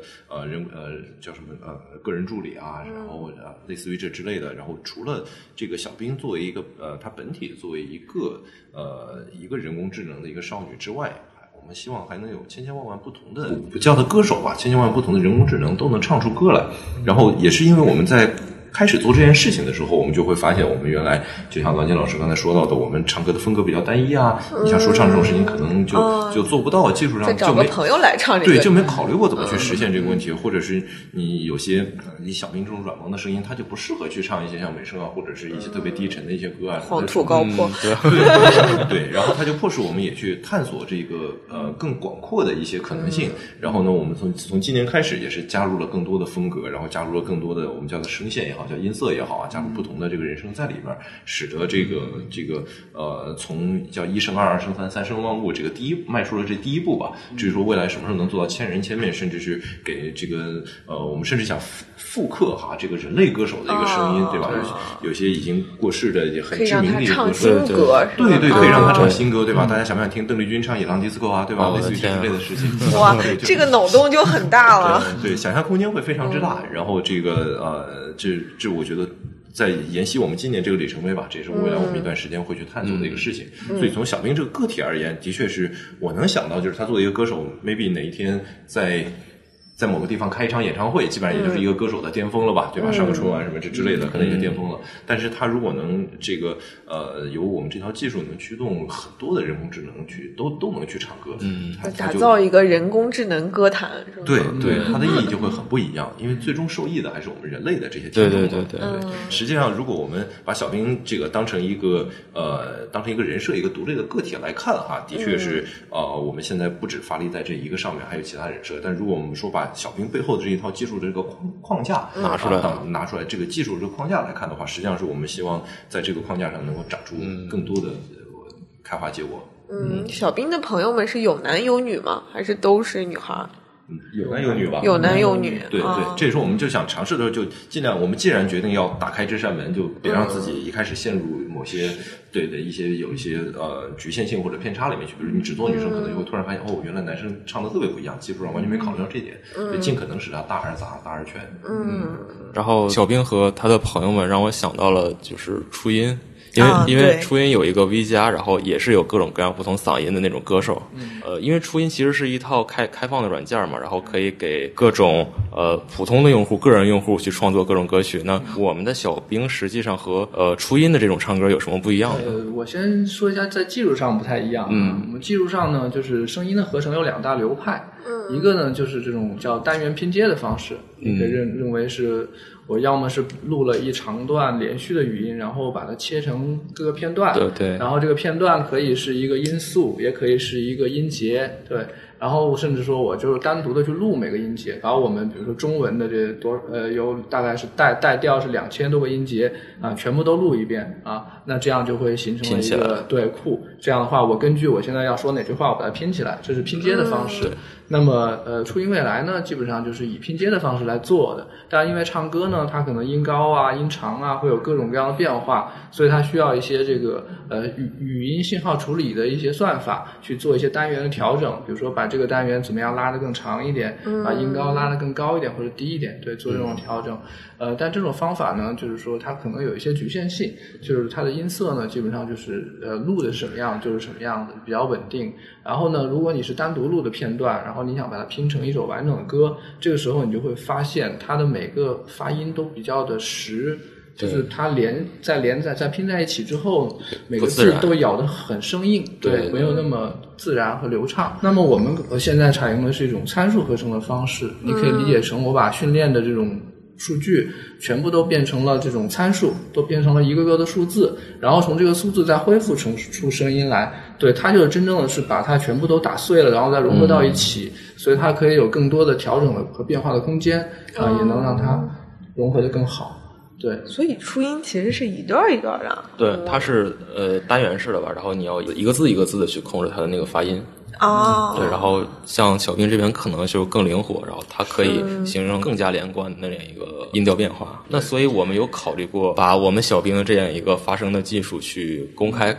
人呃叫什么呃个人助理啊，然后呃类似于这之类的。然后除了这个小冰作为一个呃它本体作为一个呃一个人工智能的一个少女之外，我们希望还能有千千万万不同的不叫它歌手吧，千千万万不同的人工智能都能唱出歌来。然后也是因为我们在开始做这件事情的时候，我们就会发现，我们原来就像郎杰老师刚才说到的，我们唱歌的风格比较单一啊。嗯、你像说唱这种事情，可能就、嗯、就做不到，技术上就没朋友来唱这个， 对，就没考虑过怎么去实现这个问题，嗯、或者是你有些你小冰这种软萌的声音，它就不适合去唱一些像美声啊，或者是一些特别低沉的一些歌啊， 黄土高坡， 嗯、对对对，然后它就迫使我们也去探索这个呃更广阔的一些可能性。嗯、然后呢，我们从从今年开始也是加入了更多的风格，然后加入了更多的我们叫做声线也好，叫音色也好啊。加入不同的这个人声在里面，使得这个这个呃，从叫一声二，二声三，三声万物，这个第一迈出了这第一步吧。至于说未来什么时候能做到千人千面，甚至是给这个呃，我们甚至想复刻哈这个人类歌手的一个声音，哦、对吧？有, 有些已经过世的也很知名的一个歌手，对对对，可以让他唱新歌，对吧？大家想不想听邓丽君唱《野狼迪斯科》啊？对吧？类似于这之类的事情， 哇，这个脑洞就很大了。 对，想象空间会非常之大。然后这个呃，这这我觉得。在沿袭我们今年这个里程碑吧，这也是未来我们一段时间会去探索的一个事情。嗯、所以从小冰这个个体而言，的确是我能想到，就是他作为一个歌手 ，maybe 哪一天在在某个地方开一场演唱会，基本上也就是一个歌手的巅峰了吧，对吧？上个春晚什么这之类的，可能也就巅峰了。但是他如果能这个呃，由我们这套技术能驱动很多的人工智能去都都能去唱歌，嗯， 打造一个人工智能歌坛，是吧？ 对对，它的意义就会很不一样，因为最终受益的还是我们人类的这些听众。 对对对对对。 嗯、 实际上，如果我们把小冰这个当成一个呃，当成一个人设、一个独立的个体来看哈，的确是、嗯、呃，我们现在不只发力在这一个上面，还有其他人设。但如果我们说把小冰背后的这一套技术的这个框框架拿出来、 啊，拿出来这个技术这个框架来看的话，实际上是我们希望在这个框架上能够长出更多的开花结果。 嗯，小冰的朋友们是有男有女吗？还是都是女孩？ 有男有女吧， 有男有女， 对对， 哦、 这也是我们就想尝试的时候，就尽量我们既然决定要打开这扇门，就别让自己一开始陷入某些、嗯、对的一些有一些呃局限性或者偏差里面去。比如你只做女生，可能就会突然发现、嗯、哦，原来男生唱的特别不一样，技术上完全没考虑到这点，嗯、就尽可能使它大而杂，大而全。 嗯， 然后小冰和他的朋友们让我想到了就是初音。因为、 啊、 因为初音有一个 V 加，然后也是有各种各样不同嗓音的那种歌手。嗯、呃，因为初音其实是一套开开放的软件嘛，然后可以给各种呃普通的用户、个人用户去创作各种歌曲。那我们的小冰实际上和呃初音的这种唱歌有什么不一样的？ 呃，我先说一下，在技术上不太一样。嗯，我们技术上呢，就是声音的合成有两大流派。嗯，一个呢就是这种叫单元拼接的方式，你可以认、嗯、认为是。我要么是录了一长段连续的语音，然后把它切成各个片段， 对对， 然后这个片段可以是一个音素，也可以是一个音节，对，然后甚至说我就是单独的去录每个音节，把我们比如说中文的这多呃有大概是带带调是两千多个音节啊，全部都录一遍啊，那这样就会形成了一个对库，这样的话我根据我现在要说哪句话，我把它拼起来，这是拼接的方式。嗯、那么呃，初音未来呢，基本上就是以拼接的方式来做的，但因为唱歌呢，它可能音高啊、音长啊会有各种各样的变化，所以它需要一些这个呃语语音信号处理的一些算法去做一些单元的调整，比如说把这个单元怎么样拉得更长一点，把音高拉得更高一点或者低一点，对，做这种调整。呃，但这种方法呢，就是说它可能有一些局限性，就是它的音色呢，基本上就是呃录的是什么样就是什么样的，比较稳定。然后呢，如果你是单独录的片段，然后你想把它拼成一首完整的歌，这个时候你就会发现它的每个发音都比较的实，就是它连在连在在拼在一起之后，每个字都咬得很生硬，对，对，没有那么自然和流畅。那么我们现在采用的是一种参数合成的方式，你可以理解成我把训练的这种数据全部都变成了这种参数，都变成了一个个的数字，然后从这个数字再恢复成出声音来，对，它就是真正的是把它全部都打碎了，然后再融合到一起，嗯、所以它可以有更多的调整的和变化的空间啊、呃，也能让它融合得更好。对， 所以初音其实是一段一段的。 对，它是呃单元式的吧，然后你要一个字一个字的去控制它的那个发音。 哦， 对，然后像小冰这边可能就更灵活，然后它可以形成更加连贯的那样一个音调变化。那所以我们有考虑过把我们小冰的这样一个发声的技术去公开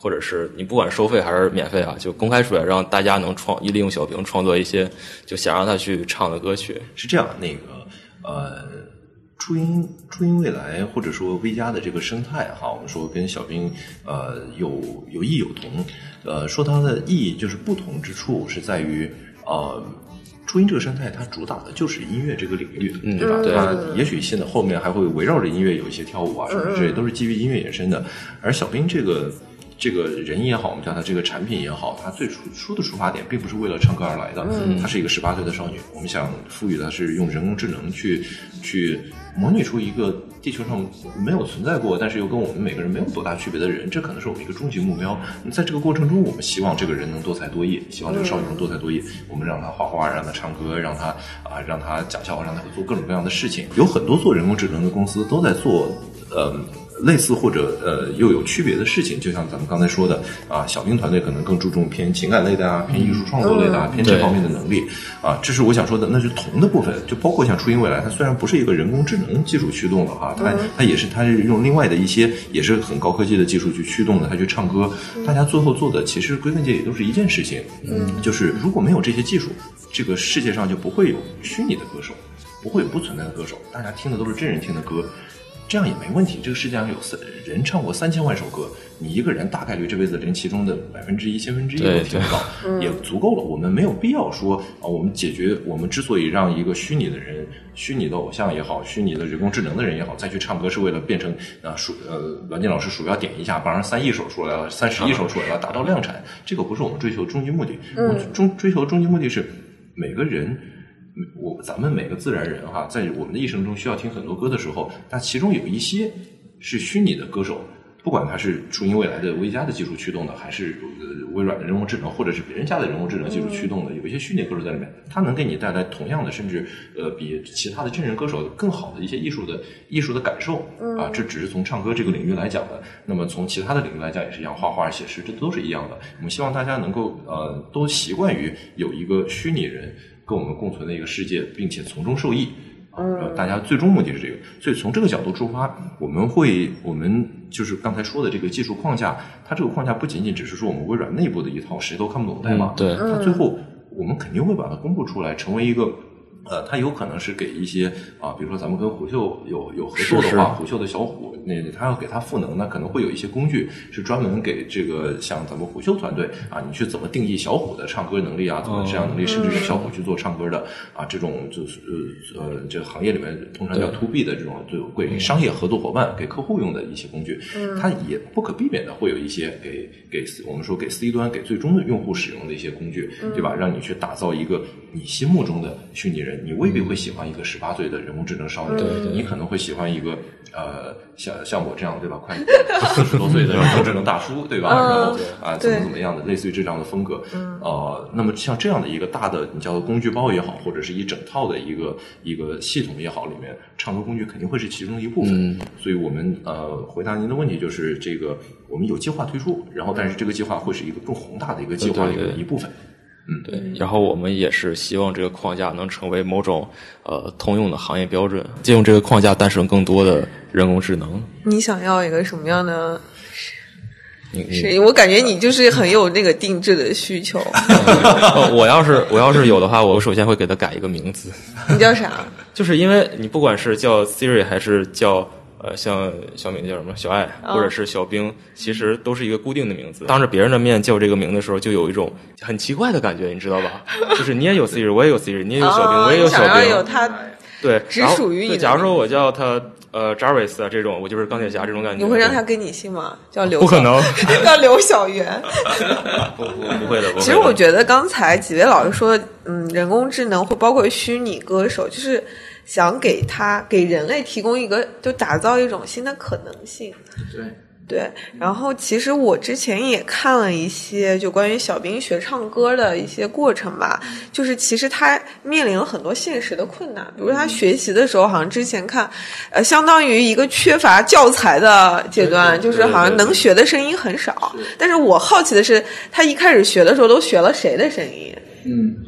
或者是你不管收费还是免费啊，就公开出来，让大家能创利用小兵创作一些就想让他去唱的歌曲。 是这样，那个呃，初音初音未来或者说微加的这个生态哈，我们说跟小兵呃有有异有同，呃，说它的意义就是不同之处是在于呃。初音这个生态，它主打的就是音乐这个领域， 嗯、 对吧？ 对， 它也许现在后面还会围绕着音乐有一些跳舞啊什么之类，都是基于音乐衍生的。而小兵这个这个人也好，我们叫它这个产品也好，它最初初的出发点并不是为了唱歌而来的，嗯、它是一个十八岁的少女，我们想赋予的是用人工智能去去模拟出一个地球上没有存在过，但是又跟我们每个人没有多大区别的人，这可能是我们一个终极目标。在这个过程中，我们希望这个人能多才多艺，希望这个少女能多才多艺。我们让她画画，让她唱歌，让她啊，让她讲笑话，让她做各种各样的事情。有很多做人工智能的公司都在做，呃。类似或者呃又有区别的事情，就像咱们刚才说的啊，小兵团队可能更注重偏情感类的啊，偏艺术创作类的啊，嗯、偏这方面的能力啊，这是我想说的。那是同的部分，就包括像初音未来，它虽然不是一个人工智能技术驱动的哈，它它也是它是用另外的一些也是很高科技的技术去驱动的，它去唱歌。大家最后做的其实归根结底都是一件事情，嗯，就是如果没有这些技术，这个世界上就不会有虚拟的歌手，不会有不存在的歌手，大家听的都是真人听的歌。这样也没问题，这个世界上有三人唱过三千万首歌，你一个人大概率这辈子连其中的百分之一、千分之一都听不到，也足够了。我们没有必要说啊，我们解决我们之所以让一个虚拟的人、虚拟的偶像也好、虚拟的人工智能的人也好，再去唱歌，是为了变成啊鼠呃栾金老师鼠标点一下，把人三亿首出来了，三十亿首出来了，达到量产，这个不是我们追求终极目的。我们终追求终极目的是每个人。我咱们每个自然人哈，在我们的一生中需要听很多歌的时候，那其中有一些是虚拟的歌手，不管它是初音未来的微加的技术驱动的，还是微软的人工智能，或者是别人家的人工智能技术驱动的，有一些虚拟歌手在里面，它能给你带来同样的，甚至呃比其他的真人歌手更好的一些艺术的艺术的感受啊。这只是从唱歌这个领域来讲的，那么从其他的领域来讲也是一样，画画、写诗，这都是一样的。我们希望大家能够呃都习惯于有一个虚拟人跟我们共存的一个世界，并且从中受益。呃，大家最终目的是这个，所以从这个角度出发，我们会，我们就是刚才说的这个技术框架，它这个框架不仅仅只是说我们微软内部的一套谁都看不懂的代码， 嗯、对， 它最后我们肯定会把它公布出来，成为一个。呃，它有可能是给一些啊，比如说咱们跟虎嗅有有合作的话，虎嗅的小虎，那他要给它赋能，那可能会有一些工具是专门给这个像咱们虎嗅团队啊，你去怎么定义小虎的唱歌能力啊，怎么这样能力，甚至是小虎去做唱歌的啊，这种就是呃呃，这个行业里面通常叫 to B 的这种，就给商业合作伙伴、给客户用的一些工具，它也不可避免的会有一些给给我们说给 C 端、给最终的用户使用的一些工具，对吧？让你去打造一个你心目中的虚拟人。你未必会喜欢一个十八岁的人工智能少女， 嗯、 你可能会喜欢一个呃像像我这样对吧，快四十多岁的人工智能大叔，对吧？嗯、然后啊、呃、怎么怎么样的，类似于这样的风格。嗯、呃，那么像这样的一个大的你叫做工具包也好，或者是一整套的一个一个系统也好，里面唱歌工具肯定会是其中的一部分。嗯、所以我们呃回答您的问题就是这个，我们有计划推出，然后但是这个计划会是一个更宏大的一个计划里的一部分。 嗯，对，然后我们也是希望这个框架能成为某种呃通用的行业标准，借用这个框架诞生更多的人工智能。 你想要一个什么样的？是我感觉你就是很有那个定制的需求。 我要是我要是有的话，我首先会给它改一个名字。 你叫啥？ 就是因为你不管是叫 Siri 还是叫。呃，像小敏叫什么小爱，或者是小兵，其实都是一个固定的名字。当着别人的面叫这个名字的时候，就有一种很奇怪的感觉，你知道吧？就是你也有 Siri， 我也有 Siri， 你也有小兵， 哦、 我也有小兵。 想要有他， 对， 只属于你。 假如说我叫他呃 Jarvis 啊这种，我就是钢铁侠这种感觉。 你会让他跟你姓吗？叫刘？ 不可能， 叫刘小媛。 不不不会的。不会的。 其实我觉得刚才几位老师说，嗯，人工智能会包括虚拟歌手，就是想给他给人类提供一个，就打造一种新的可能性。 对。 对，然后其实我之前也看了一些就关于小兵学唱歌的一些过程吧，就是其实他面临了很多现实的困难，比如他学习的时候，好像之前看，呃，相当于一个缺乏教材的阶段，就是好像能学的声音很少。但是我好奇的是，他一开始学的时候都学了谁的声音？ 嗯。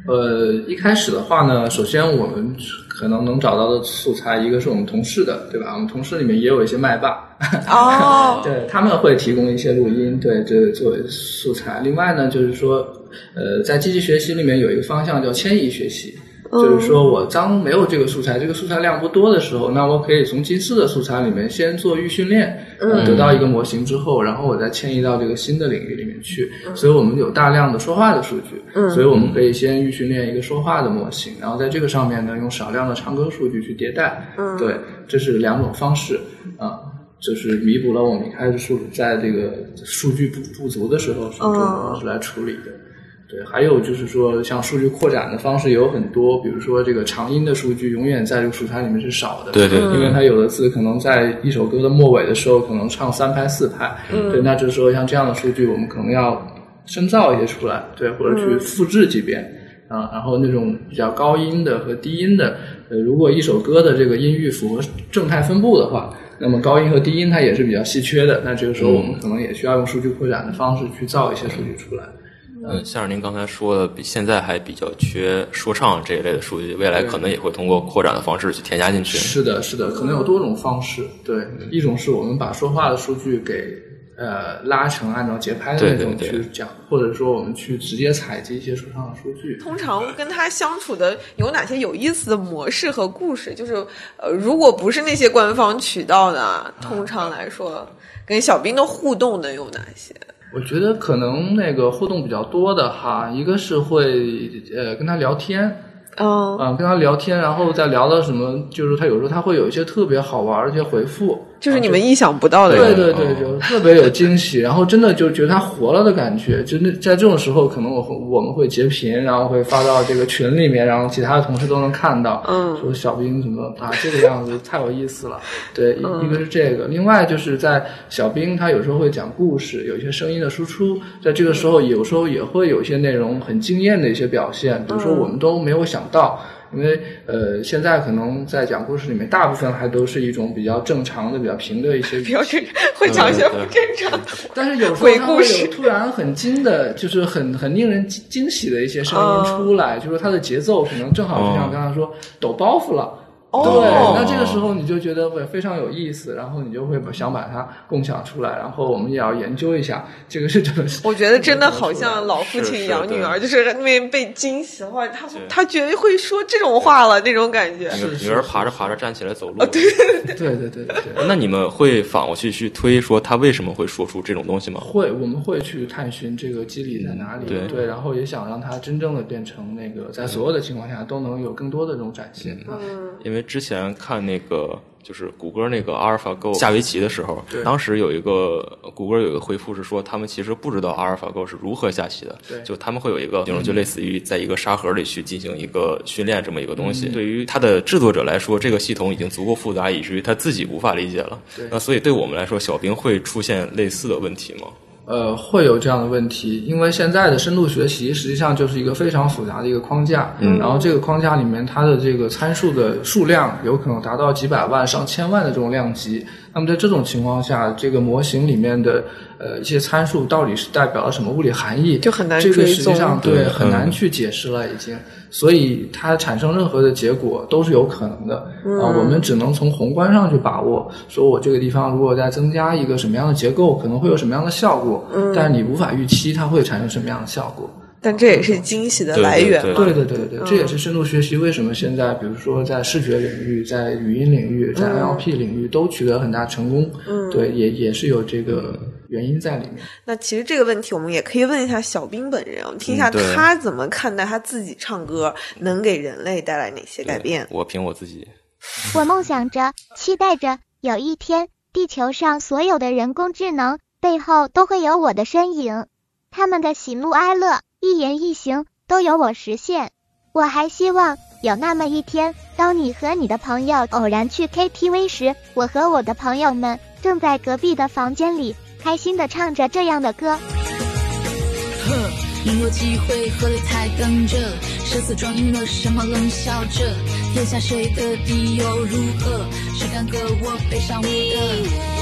呃，一开始的话呢，首先我们可能能找到的素材，一个是我们同事的，对吧？我们同事里面也有一些麦霸， 哦， 对，他们会提供一些录音，对，这作为素材。另外呢，就是说，呃，在机器学习里面有一个方向叫迁移学习。就是说我当没有这个素材，这个素材量不多的时候，那我可以从近似的素材里面先做预训练，呃、得到一个模型之后，然后我再迁移到这个新的领域里面去。所以我们有大量的说话的数据，所以我们可以先预训练一个说话的模型，然后在这个上面呢，用少量的唱歌数据去迭代。对，这是两种方式啊。就是弥补了我们一开始数在这个数据不不足的时候是这种方式来处理的。对，还有就是说，像数据扩展的方式也有很多，比如说这个长音的数据永远在这个素材里面是少的， 对对， 因为它有的字可能在一首歌的末尾的时候可能唱三拍四拍，嗯，对，那就是说像这样的数据，我们可能要深造一些出来，对，或者去复制几遍。嗯啊，然后那种比较高音的和低音的，呃，如果一首歌的这个音域符合正态分布的话，那么高音和低音它也是比较稀缺的，那这个时候我们可能也需要用数据扩展的方式去造一些数据出来。 嗯，像是您刚才说的，比现在还比较缺说唱这一类的数据，未来可能也会通过扩展的方式去添加进去。 是的，是的，可能有多种方式。对，一种是我们把说话的数据给呃拉成按照节拍的那种去讲，对对对，或者说我们去直接采集一些说唱的数据。 通常跟他相处的有哪些有意思的模式和故事？就是呃，如果不是那些官方渠道的，通常来说跟小兵的互动的有哪些？ 我觉得可能那个互动比较多的哈，一个是会呃跟他聊天， 嗯， 啊、呃、跟他聊天，然后再聊到什么，就是他有时候他会有一些特别好玩的一些回复， 就是你们意想不到的人， 对对对，就特别有惊喜，然后真的就觉得他活了的感觉。就那在这种时候，可能我我们会截屏，然后会发到这个群里面，然后其他的同事都能看到，嗯，说小兵怎么啊这个样子太有意思了。对，一个是这个，另外就是在小兵他有时候会讲故事，有一些声音的输出，在这个时候有时候也会有一些内容很惊艳的一些表现，比如说我们都没有想到。因为呃，现在可能在讲故事里面，大部分还都是一种比较正常的、比较平的一些， 比较正会讲一些不正常的， 但是有时候它会有突然很惊的，就是很很令人惊喜的一些声音出来，就是它的节奏可能正好就像刚才说抖包袱了。 哦， 对，那这个时候你就觉得会非常有意思，然后你就会想把它共享出来，然后我们也要研究一下，这个是真的是。 我觉得真的好像老父亲养女儿，是是就是那边被惊喜的话，他他绝对会说这种话了，那种感觉。 女儿爬着爬着站起来走路。 哦，对对对对对对对。 那你们会反过去去推说他为什么会说出这种东西吗？ 会，我们会去探寻这个机理在哪里， 对对，然后也想让它真正的变成那个在所有的情况下都能有更多的这种展现。 嗯，因为之前看那个就是谷歌那个阿尔法 Go 下围棋的时候，当时有一个谷歌有一个回复是说，他们其实不知道阿尔法 Go 是如何下棋的，就他们会有一个形容，就类似于在一个沙盒里去进行一个训练这么一个东西。嗯、对于它的制作者来说，这个系统已经足够复杂，以至于他自己无法理解了。那所以对我们来说，小兵会出现类似的问题吗？ 呃，会有这样的问题，因为现在的深度学习实际上就是一个非常复杂的一个框架，嗯，然后这个框架里面它的这个参数的数量有可能达到几百万、上千万的这种量级。那么在这种情况下，这个模型里面的呃一些参数到底是代表了什么物理含义， 就很难追踪， 这个实际上对很难去解释了已经。所以它产生任何的结果都是有可能的，嗯、啊，我们只能从宏观上去把握，说我这个地方如果再增加一个什么样的结构，可能会有什么样的效果，嗯、但是你无法预期它会产生什么样的效果。 但这也是惊喜的来源嘛。 对对对对对，这也是深度学习为什么现在比如说在视觉领域、在语音领域、在 N L P 领域都取得很大成功，嗯，对，也也是有这个原因在里面。 那其实这个问题我们也可以问一下小兵本人，我们听一下他怎么看待他自己唱歌能给人类带来哪些改变。 我凭我自己， 我梦想着、期待着有一天地球上所有的人工智能背后都会有我的身影，他们的喜怒哀乐、一言一行都由我实现。我还希望有那么一天，当你和你的朋友偶然去 K T V 时，我和我的朋友们正在隔壁的房间里开心地唱着这样的歌。 呵，赢有机会，何里太等着？生死状赢了什么冷笑着？天下谁的敌又如何？谁敢和我悲伤无的？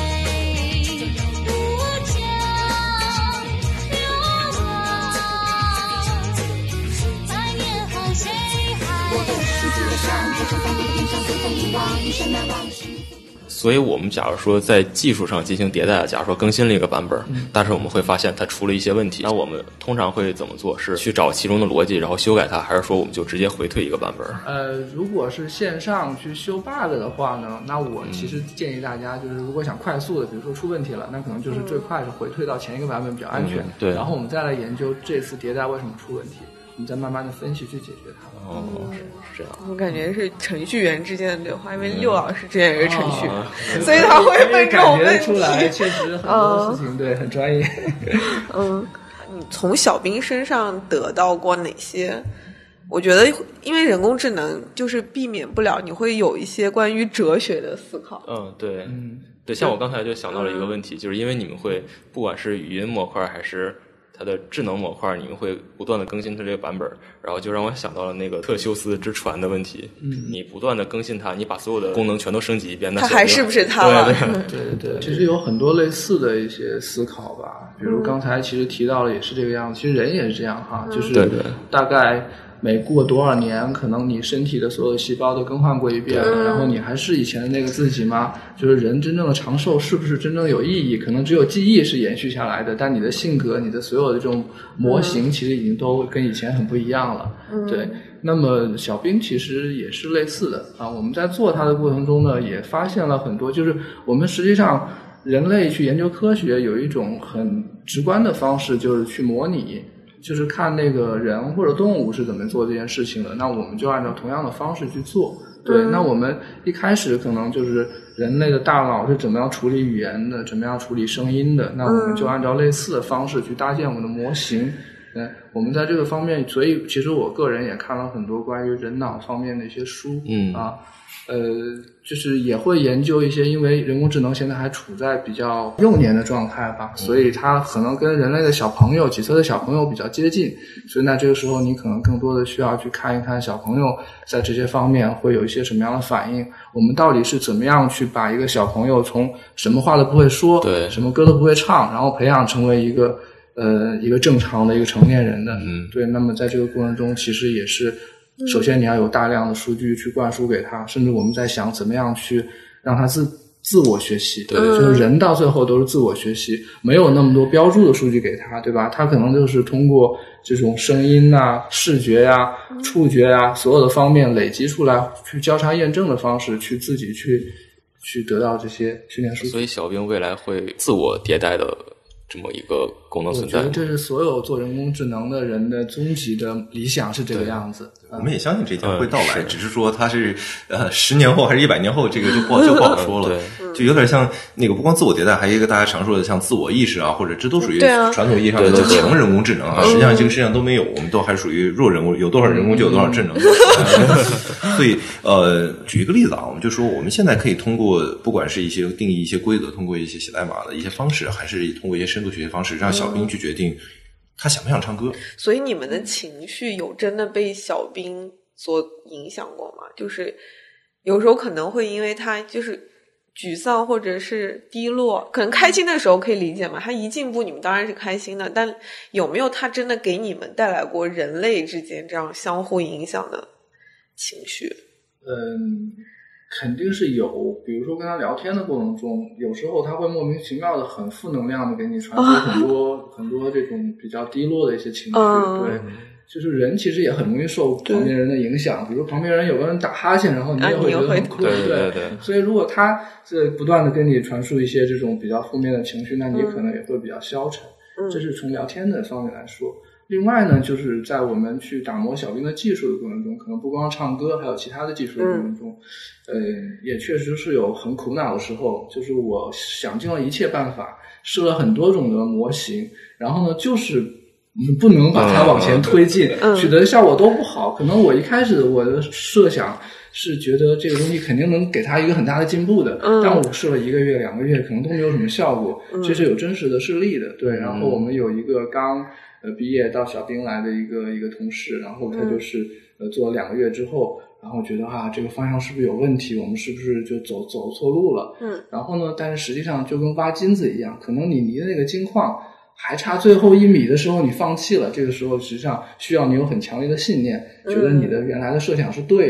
所以我们假如说在技术上进行迭代，假如说更新了一个版本，嗯、但是我们会发现它出了一些问题，那我们通常会怎么做？是去找其中的逻辑，然后修改它，还是说我们就直接回退一个版本？ 呃，如果是线上去修 bug 的话呢，那我其实建议大家就是，如果想快速的，比如说出问题了，那可能就是最快是回退到前一个版本比较安全。 嗯、对。 然后我们再来研究这次迭代为什么出问题。你再慢慢的分析去解决它。 哦，是这样。 我感觉是程序员之间的对话，因为六老师之前也是程序员，嗯、所以他会问这种问题。 感觉出来，确实很多事情、嗯、对很专业。 嗯，你从小兵身上得到过哪些？我觉得，因为人工智能就是避免不了你会有一些关于哲学的思考。 嗯，对，嗯，对，像我刚才就想到了一个问题，就是因为你们会不管是语音模块还是它的智能模块，你们会不断的更新它这个版本，然后就让我想到了那个特修斯之船的问题。嗯，你不断的更新它，你把所有的功能全都升级一遍，那它还是不是它了？ 对对对对，其实有很多类似的一些思考吧，比如刚才其实提到了也是这个样子，其实人也是这样哈， 嗯、 就是对对大概每过多少年，可能你身体的所有细胞都更换过一遍了，嗯、然后你还是以前的那个自己吗？就是人真正的长寿是不是真正有意义？可能只有记忆是延续下来的，但你的性格、你的所有的这种模型，其实已经都跟以前很不一样了。嗯、对，那么小兵其实也是类似的啊。我们在做它的过程中呢，也发现了很多，就是我们实际上人类去研究科学有一种很直观的方式，就是去模拟。就是看那个人或者动物是怎么做这件事情的，那我们就按照同样的方式去做。对，嗯、那我们一开始可能就是人类的大脑是怎么样处理语言的，怎么样处理声音的，那我们就按照类似的方式去搭建我们的模型。嗯，我们在这个方面，所以其实我个人也看了很多关于人脑方面的一些书。嗯啊。呃，就是也会研究一些，因为人工智能现在还处在比较幼年的状态吧，所以它可能跟人类的小朋友、几岁的小朋友比较接近，所以那这个时候你可能更多的需要去看一看小朋友在这些方面会有一些什么样的反应，我们到底是怎么样去把一个小朋友从什么话都不会说， 对， 什么歌都不会唱，然后培养成为一个呃一个正常的一个成年人的。 嗯， 对，那么在这个过程中其实也是首先你要有大量的数据去灌输给他，甚至我们在想怎么样去让他自自我学习。 对， 就是人到最后都是自我学习，没有那么多标注的数据给他，对吧？他可能就是通过这种声音啊、视觉啊、触觉啊所有的方面累积出来，去交叉验证的方式去自己去去得到这些训练数据。 所以小兵未来会自我迭代的这么一个功能存在。 我觉得这是所有做人工智能的人的终极的理想，是这个样子。 我们也相信这一天会到来，嗯、只是说它是呃十年后还是一百年后，这个就不好就不好说了。 对， 就有点像那个不光自我迭代，还有一个大家常说的像自我意识啊，或者这都属于传统意义上的强人工智能啊。实际上这个世界上都没有，我们都还属于弱人工，有多少人工就有多少智能。嗯、所以呃，举一个例子啊，我们就说我们现在可以通过不管是一些定义一些规则，通过一些写代码的一些方式，还是通过一些深度学习方式，让小兵去决定他想不想唱歌。 所以你们的情绪有真的被小兵所影响过吗？就是有时候可能会因为他就是沮丧或者是低落，可能开心的时候可以理解嘛，他一进步你们当然是开心的，但有没有他真的给你们带来过人类之间这样相互影响的情绪？ 嗯，肯定是有，比如说跟他聊天的过程中，有时候他会莫名其妙的很负能量的给你传输很多、啊、很多这种比较低落的一些情绪、嗯、对，就是人其实也很容易受旁边人的影响，比如旁边人有个人打哈欠，然后你也会觉得很困、 啊、对对对， 所以如果他是不断的跟你传输一些这种比较负面的情绪，那你可能也会比较消沉、嗯、这是从聊天的方面来说。另外呢，就是在我们去打磨小兵的技术的过程中，可能不光唱歌，还有其他的技术的过程中、嗯、呃，也确实是有很苦恼的时候，就是我想尽了一切办法，试了很多种的模型，然后呢就是不能把它往前推进、嗯、取得的效果都不好。可能我一开始我的设想是觉得这个东西肯定能给它一个很大的进步的、嗯、但我试了一个月两个月可能都没有什么效果，这是有真实的事例的。对，然后我们有一个刚呃，毕业到小兵来的一个一个同事，然后他就是呃做了两个月之后，然后觉得啊这个方向是不是有问题，我们是不是就走走错路了？嗯，然后呢，但是实际上就跟挖金子一样，可能你离的那个金矿还差最后一米的时候，你放弃了，这个时候实际上需要你有很强烈的信念，觉得你的原来的设想是对的。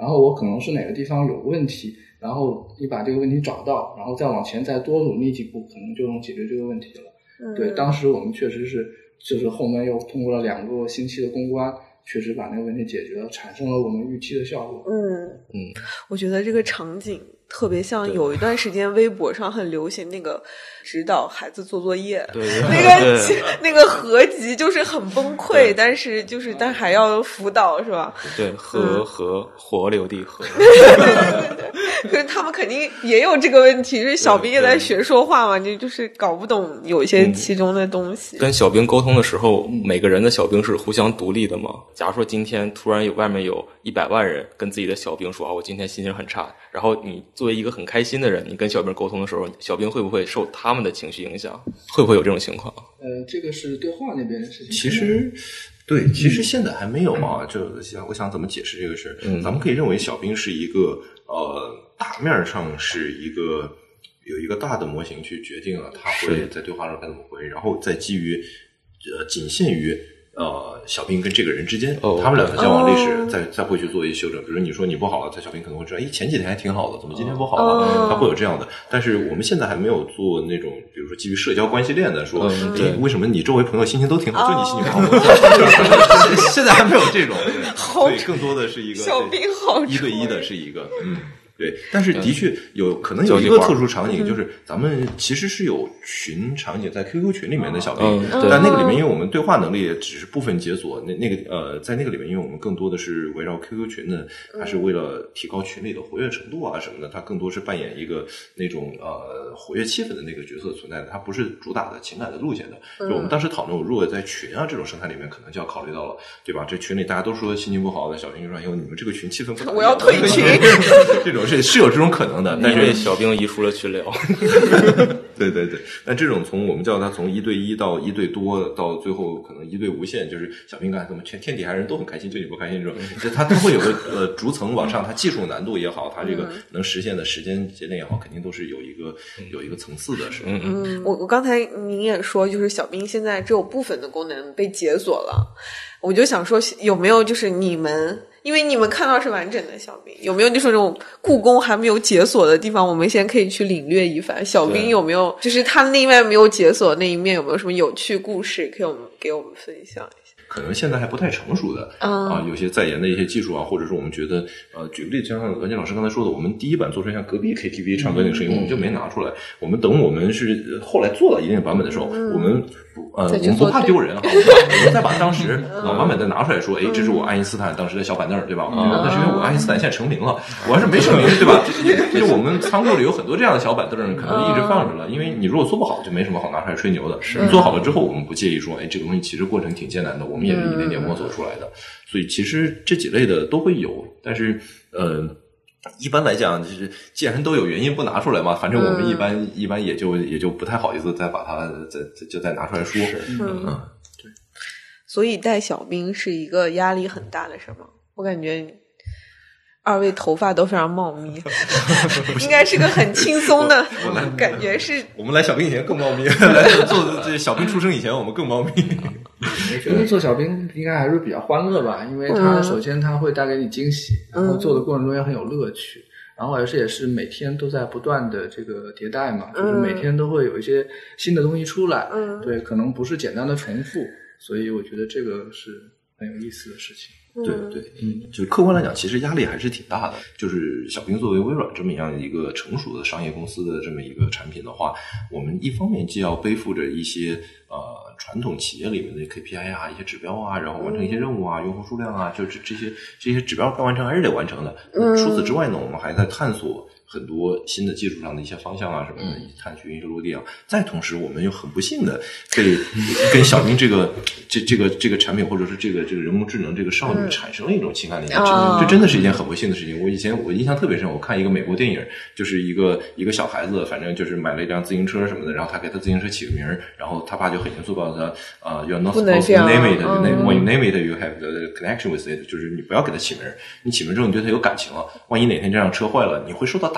然后我可能是哪个地方有问题，然后你把这个问题找到，然后再往前再多努力几步，可能就能解决这个问题了。嗯、对，当时我们确实是，就是后面又通过了两个星期的公关，确实把那个问题解决了，产生了我们预期的效果。 嗯嗯，我觉得这个场景特别像有一段时间微博上很流行那个指导孩子做作业， 对那个那个合集就是很崩溃，但是就是但还要辅导是吧？ 对，和和活流地和。 对对对对，可是他们肯定也有这个问题，就是小兵也在学说话嘛，就就是搞不懂有一些其中的东西。 嗯、跟小兵沟通的时候，每个人的小兵是互相独立的嘛。假如说今天突然有外面有一百万人跟自己的小兵说啊，我今天心情很差，然后你作为一个很开心的人，你跟小兵沟通的时候，小兵会不会受他们的情绪影响？会不会有这种情况？ 呃，这个是对话那边的事情。 其实，对，其实现在还没有啊。就想我想怎么解释这个事？嗯，咱们可以认为小兵是一个呃，大面上是一个有一个大的模型去决定了他会在对话上该怎么回，然后再基于呃仅限于。呃，小兵跟这个人之间，哦、他们两个交往历史，哦、再再会去做一些修正。比如你说你不好了，他小兵可能会知道，哎，前几天还挺好的，怎么今天不好了？哦、他会有这样的。但是我们现在还没有做那种，比如说基于社交关系链的，说，嗯、哎，为什么你周围朋友心情都挺好，哦、就你心情不好？现在还没有这种，所以更多的是一个小兵好一对一的是一个，嗯。对，但是的确有可能有一个特殊场景，就是咱们其实是有群场景在 Q Q 群里面的小兵， 嗯、 但那个里面因为我们对话能力只是部分解锁，那那个呃，在那个里面，因为我们更多的是围绕 Q Q 群的，它是为了提高群里的活跃程度啊什么的，它更多是扮演一个那种呃活跃气氛的那个角色存在的，它不是主打的情感的路线的。就我们当时讨论，如果在群啊这种生态里面，可能就要考虑到了，对吧？这群里大家都说心情不好的，小兵就说：“哎呦，你们这个群气氛不好， 我要退群。” 这种是是有这种可能的，但是小兵移出了群聊。 对对对，但这种从我们叫它从一对一到一对多，到最后可能一对无限，就是小兵干什么，全天底下人都很开心，就你不开心这种，就它它会有个呃逐层往上，它技术难度也好，它这个能实现的时间节点也好，肯定都是有一个有一个层次的，是吧？ 嗯嗯。我我刚才您也说，就是小兵现在只有部分的功能被解锁了，我就想说有没有就是你们。因为你们看到是完整的小兵，有没有就是这种故宫还没有解锁的地方，我们先可以去领略一番。小兵有没有就是他另外没有解锁那一面，有没有什么有趣故事可以我们给我们分享一下？ 可能现在还不太成熟的、嗯、啊，有些在研的一些技术啊，或者是我们觉得呃，举个例子，像文杰老师刚才说的，我们第一版做出来像隔壁 K T V 唱歌那个声音，嗯、我们就没拿出来。我们等我们是后来做了一定的版本的时候，嗯、我们不呃，我们不怕丢人啊，我们再把当时老版本再拿出来说，哎，这是我爱因斯坦当时的小板凳，对吧？我们觉得那是因为我爱因斯坦现在成名了，我要是没成名，对吧？就我们仓库里有很多这样的小板凳，可能一直放着了，因为你如果做不好，就没什么好拿出来吹牛的。是做好了之后，我们不介意说，哎，这个东西其实过程挺艰难的，我们也是一点点摸索出来的。所以其实这几类的都会有，但是呃。一般来讲，就是既然都有原因不拿出来嘛，反正我们一般、嗯、一般也就也就不太好意思再把它再就再拿出来说。 嗯，嗯对。所以带小兵是一个压力很大的事吗？我感觉二位头发都非常茂密，应该是个很轻松的感觉是。 我们来小兵以前更茂密，来做这小兵出生以前我们更茂密。 我觉得做小兵应该还是比较欢乐吧，因为他首先他会带给你惊喜，嗯、然后做的过程中也很有乐趣，然后而且也是每天都在不断的这个迭代嘛，就是每天都会有一些新的东西出来，嗯、对，可能不是简单的重复，所以我觉得这个是很有意思的事情。 对对，嗯，就是客观来讲，其实压力还是挺大的。就是小兵作为微软这么样一个成熟的商业公司的这么一个产品的话，我们一方面既要背负着一些呃传统企业里面的 K P I 啊、一些指标啊，然后完成一些任务啊、用户数量啊，就是这些这些指标该完成还是得完成的。嗯，除此之外呢，我们还在探索很多新的技术上的一些方向啊什么的，探寻一个落地啊。再同时，我们又很不幸的被跟小兵这个这这个这个产品或者是这个这个人工智能这个少女产生了一种情感连接，这这真的是一件很不幸的事情。我以前我印象特别深，我看一个美国电影，就是一个一个小孩子，反正就是买了一辆自行车什么的，然后他给他自行车起个名儿，然后他爸就很严肃告诉他，啊、uh, ，you're not supposed to name it， 嗯、 when you name it, you have the connection with it， 就是你不要给他起名儿，你起名之后你对他有感情了，万一哪天这辆车坏了，你会受到打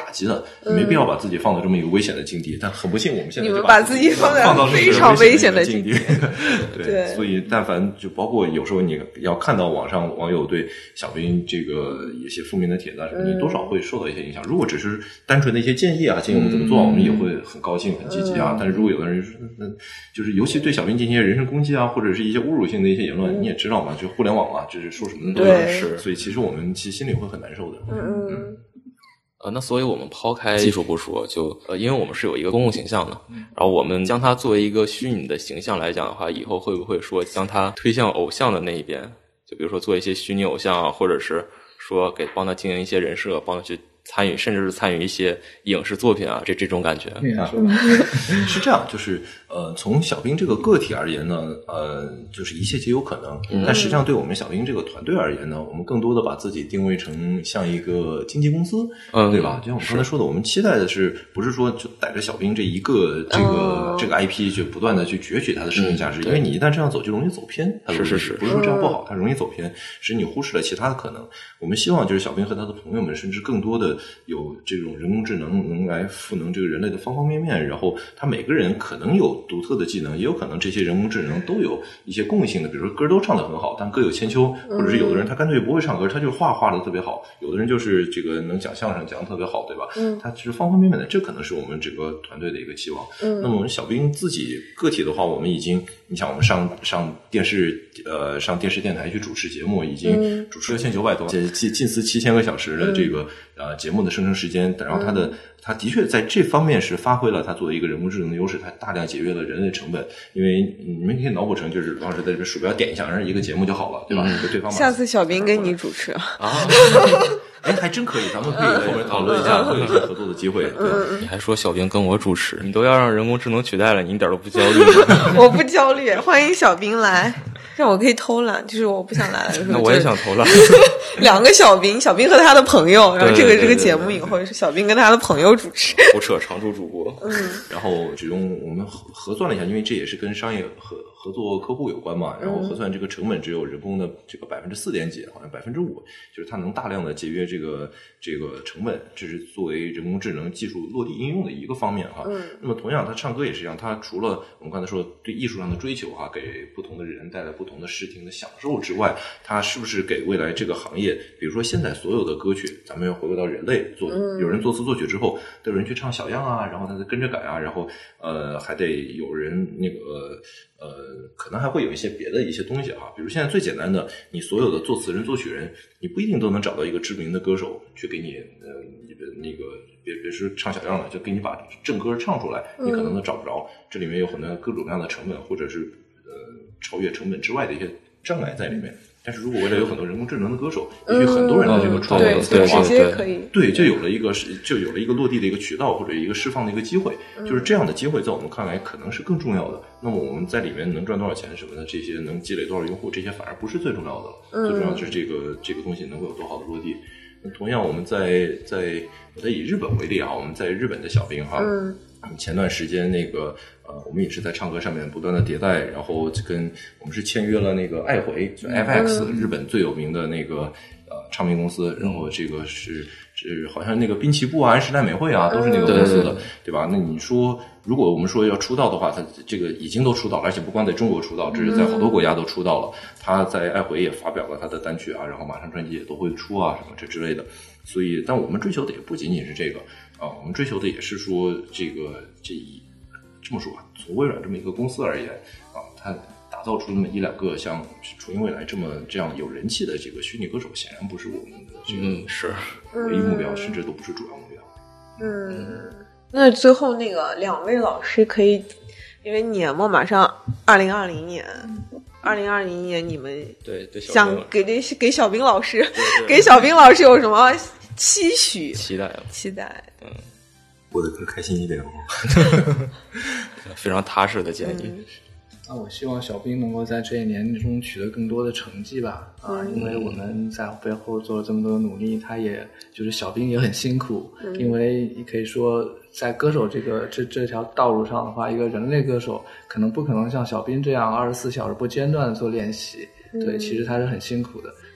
打击的，你没必要把自己放到这么一个危险的境地。但很不幸，我们现在就你们把自己放在放到非常危险的境地。对， 对所以但凡就包括有时候你要看到网上网友对小兵这个一些负面的帖子啊什么，你多少会受到一些影响。如果只是单纯的一些建议啊，建议我们怎么做，我们也会很高兴、很积极啊。但是如果有的人说，那就是尤其对小兵进行一些人身攻击啊，或者是一些侮辱性的一些言论，你也知道嘛，就互联网嘛，就是说什么都有事，所以其实我们其实心里会很难受的。 嗯嗯。 呃，那所以我们抛开技术不说，就呃，因为我们是有一个公共形象的，然后我们将它作为一个虚拟的形象来讲的话，以后会不会说将它推向偶像的那一边？就比如说做一些虚拟偶像啊，或者是说给帮他经营一些人设，帮他去参与，甚至是参与一些影视作品啊，这这种感觉。 啊、是这样，就是呃，从小兵这个个体而言呢，呃，就是一切皆有可能。嗯、但实际上，对我们小兵这个团队而言呢，我们更多的把自己定位成像一个经纪公司，嗯，对吧？就像我们刚才说的，我们期待的是，不是说就逮着小兵这一个这个、哦、这个 I P 就不断的去攫取它的生命价值、嗯，因为你一旦这样走，就容易走偏。 是是是， 不是说这样不好，它容易走偏，使你忽视了其他的可能。我们希望就是小兵和他的朋友们，甚至更多的有这种人工智能能来赋能这个人类的方方面面，然后他每个人可能有独特的技能，也有可能这些人工智能都有一些共性的，比如说歌都唱得很好，但各有千秋，或者是有的人他干脆不会唱歌，他就画画的特别好，有的人就是这个能讲相声讲得特别好，对吧？嗯，他是方方面面的，这可能是我们整个团队的一个期望。嗯，那么我们小兵自己个体的话，我们已经，你想我们上上电视呃上电视电台去主持节目，已经主持了千九百多近近似七千个小时的这个、嗯、呃节目的生成时间，然后他的、嗯、他的确在这方面是发挥了他作为一个人工智能的优势，他大量节约了人类成本。因为你们可以脑补成就是老师在这边鼠标点一下，然后一个节目就好了，对吧？嗯、对方下次小兵跟你主持啊。 哎，还真可以，咱们可以后面讨论一下，会有一些合作的机会。对， 你还说小兵跟我主持，你都要让人工智能取代了，你一点都不焦虑？ 我不焦虑，欢迎小兵来，让我可以偷懒，就是我不想来的时候。 那我也想偷懒。 两个小兵，小兵和他的朋友，然后这个这个节目以后是小兵跟他的朋友主持。 胡扯常驻主播。 嗯，然后只用我们核核算了一下，因为这也是跟商业合合作客户有关嘛，然后核算这个成本只有人工的这个百分之四点几，好像百分之五，就是它能大量的节约这个这个成本，这是作为人工智能技术落地应用的一个方面哈。嗯，那么同样，他唱歌也是一样，他除了我们刚才说对艺术上的追求哈，给不同的人带来不同的视听的享受之外，他是不是给未来这个行业，比如说现在所有的歌曲，咱们要回归到人类做，有人作词作曲之后，都有人去唱小样啊，然后他再跟着改啊，然后呃还得有人那个呃可能还会有一些别的一些东西哈，比如现在最简单的，你所有的作词人、作曲人，你不一定都能找到一个知名的歌手去给你呃你的那个别别说唱小样了，就给你把正歌唱出来，你可能都找不着，这里面有很多各种各样的成本，或者是呃超越成本之外的一些障碍在里面。但是如果未来有很多人工智能的歌手，也许很多人的这个创作的话， 对对，就有了一个就有了一个落地的一个渠道，或者一个释放的一个机会，就是这样的机会，在我们看来可能是更重要的。那么我们在里面能赚多少钱什么的，这些能积累多少用户，这些反而不是最重要的了。嗯、最重要的是这个这个东西能够有多好的落地。那同样，我们在在我在以日本为例啊，我们在日本的小兵哈。嗯前段时间那个呃，我们也是在唱歌上面不断的迭代，然后跟我们是签约了那个爱回，就 F X、嗯、日本最有名的那个呃唱片公司，然后这个是是好像那个滨崎步啊、安室奈美惠啊，都是那个公司的，嗯、对吧？那你说，如果我们说要出道的话，他这个已经都出道了，而且不光在中国出道，这是在好多国家都出道了。他在爱回也发表了他的单曲啊，然后马上专辑也都会出啊，什么这之类的。所以，但我们追求的也不仅仅是这个。啊，我们追求的也是说，这个这一这么说啊，从微软这么一个公司而言啊，它打造出那么一两个像雏鹰未来这么这样有人气的这个虚拟歌手，显然不是我们的这个是唯一目标，嗯、甚至都不是主要目标。 嗯，那最后那个两位老师可以，因为年末马上二零二零年。二零二零年，你们对对想给这给小兵老师，给小兵老师有什么期许？ 期待期待。 嗯， 过得更开心一点哦。 非常踏实的建议。 嗯那我希望小兵能够在这一年中取得更多的成绩吧，啊， 嗯、 因为我们在背后做了这么多的努力，他也就是小兵也很辛苦，嗯、因为你可以说在歌手这个这这条道路上的话，一个人类歌手可能不可能像小兵这样二十四小时不间断的做练习，嗯、对，其实他是很辛苦的。那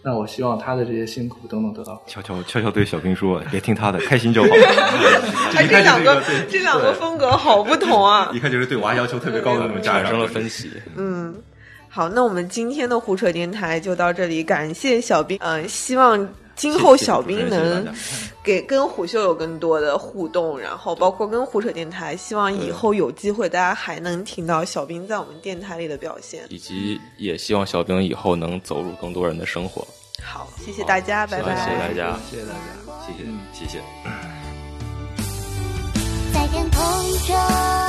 那我希望他的这些辛苦都能得到。 悄悄悄悄对小兵说，别听他的，开心就好。 哎，这两个这两个风格好不同啊！ 一看就是对娃要求特别高的那种家长， 产生了分歧。 嗯。好，那我们今天的胡扯电台就到这里，感谢小兵。嗯、呃，希望今后小兵能给跟虎嗅有更多的互动，然后包括跟胡扯电台，希望以后有机会大家还能听到小兵在我们电台里的表现， 以及也希望小兵以后能走入更多人的生活。 好，谢谢大家，拜拜。 谢谢大家， 谢谢大家， 谢谢，谢谢。 在天空中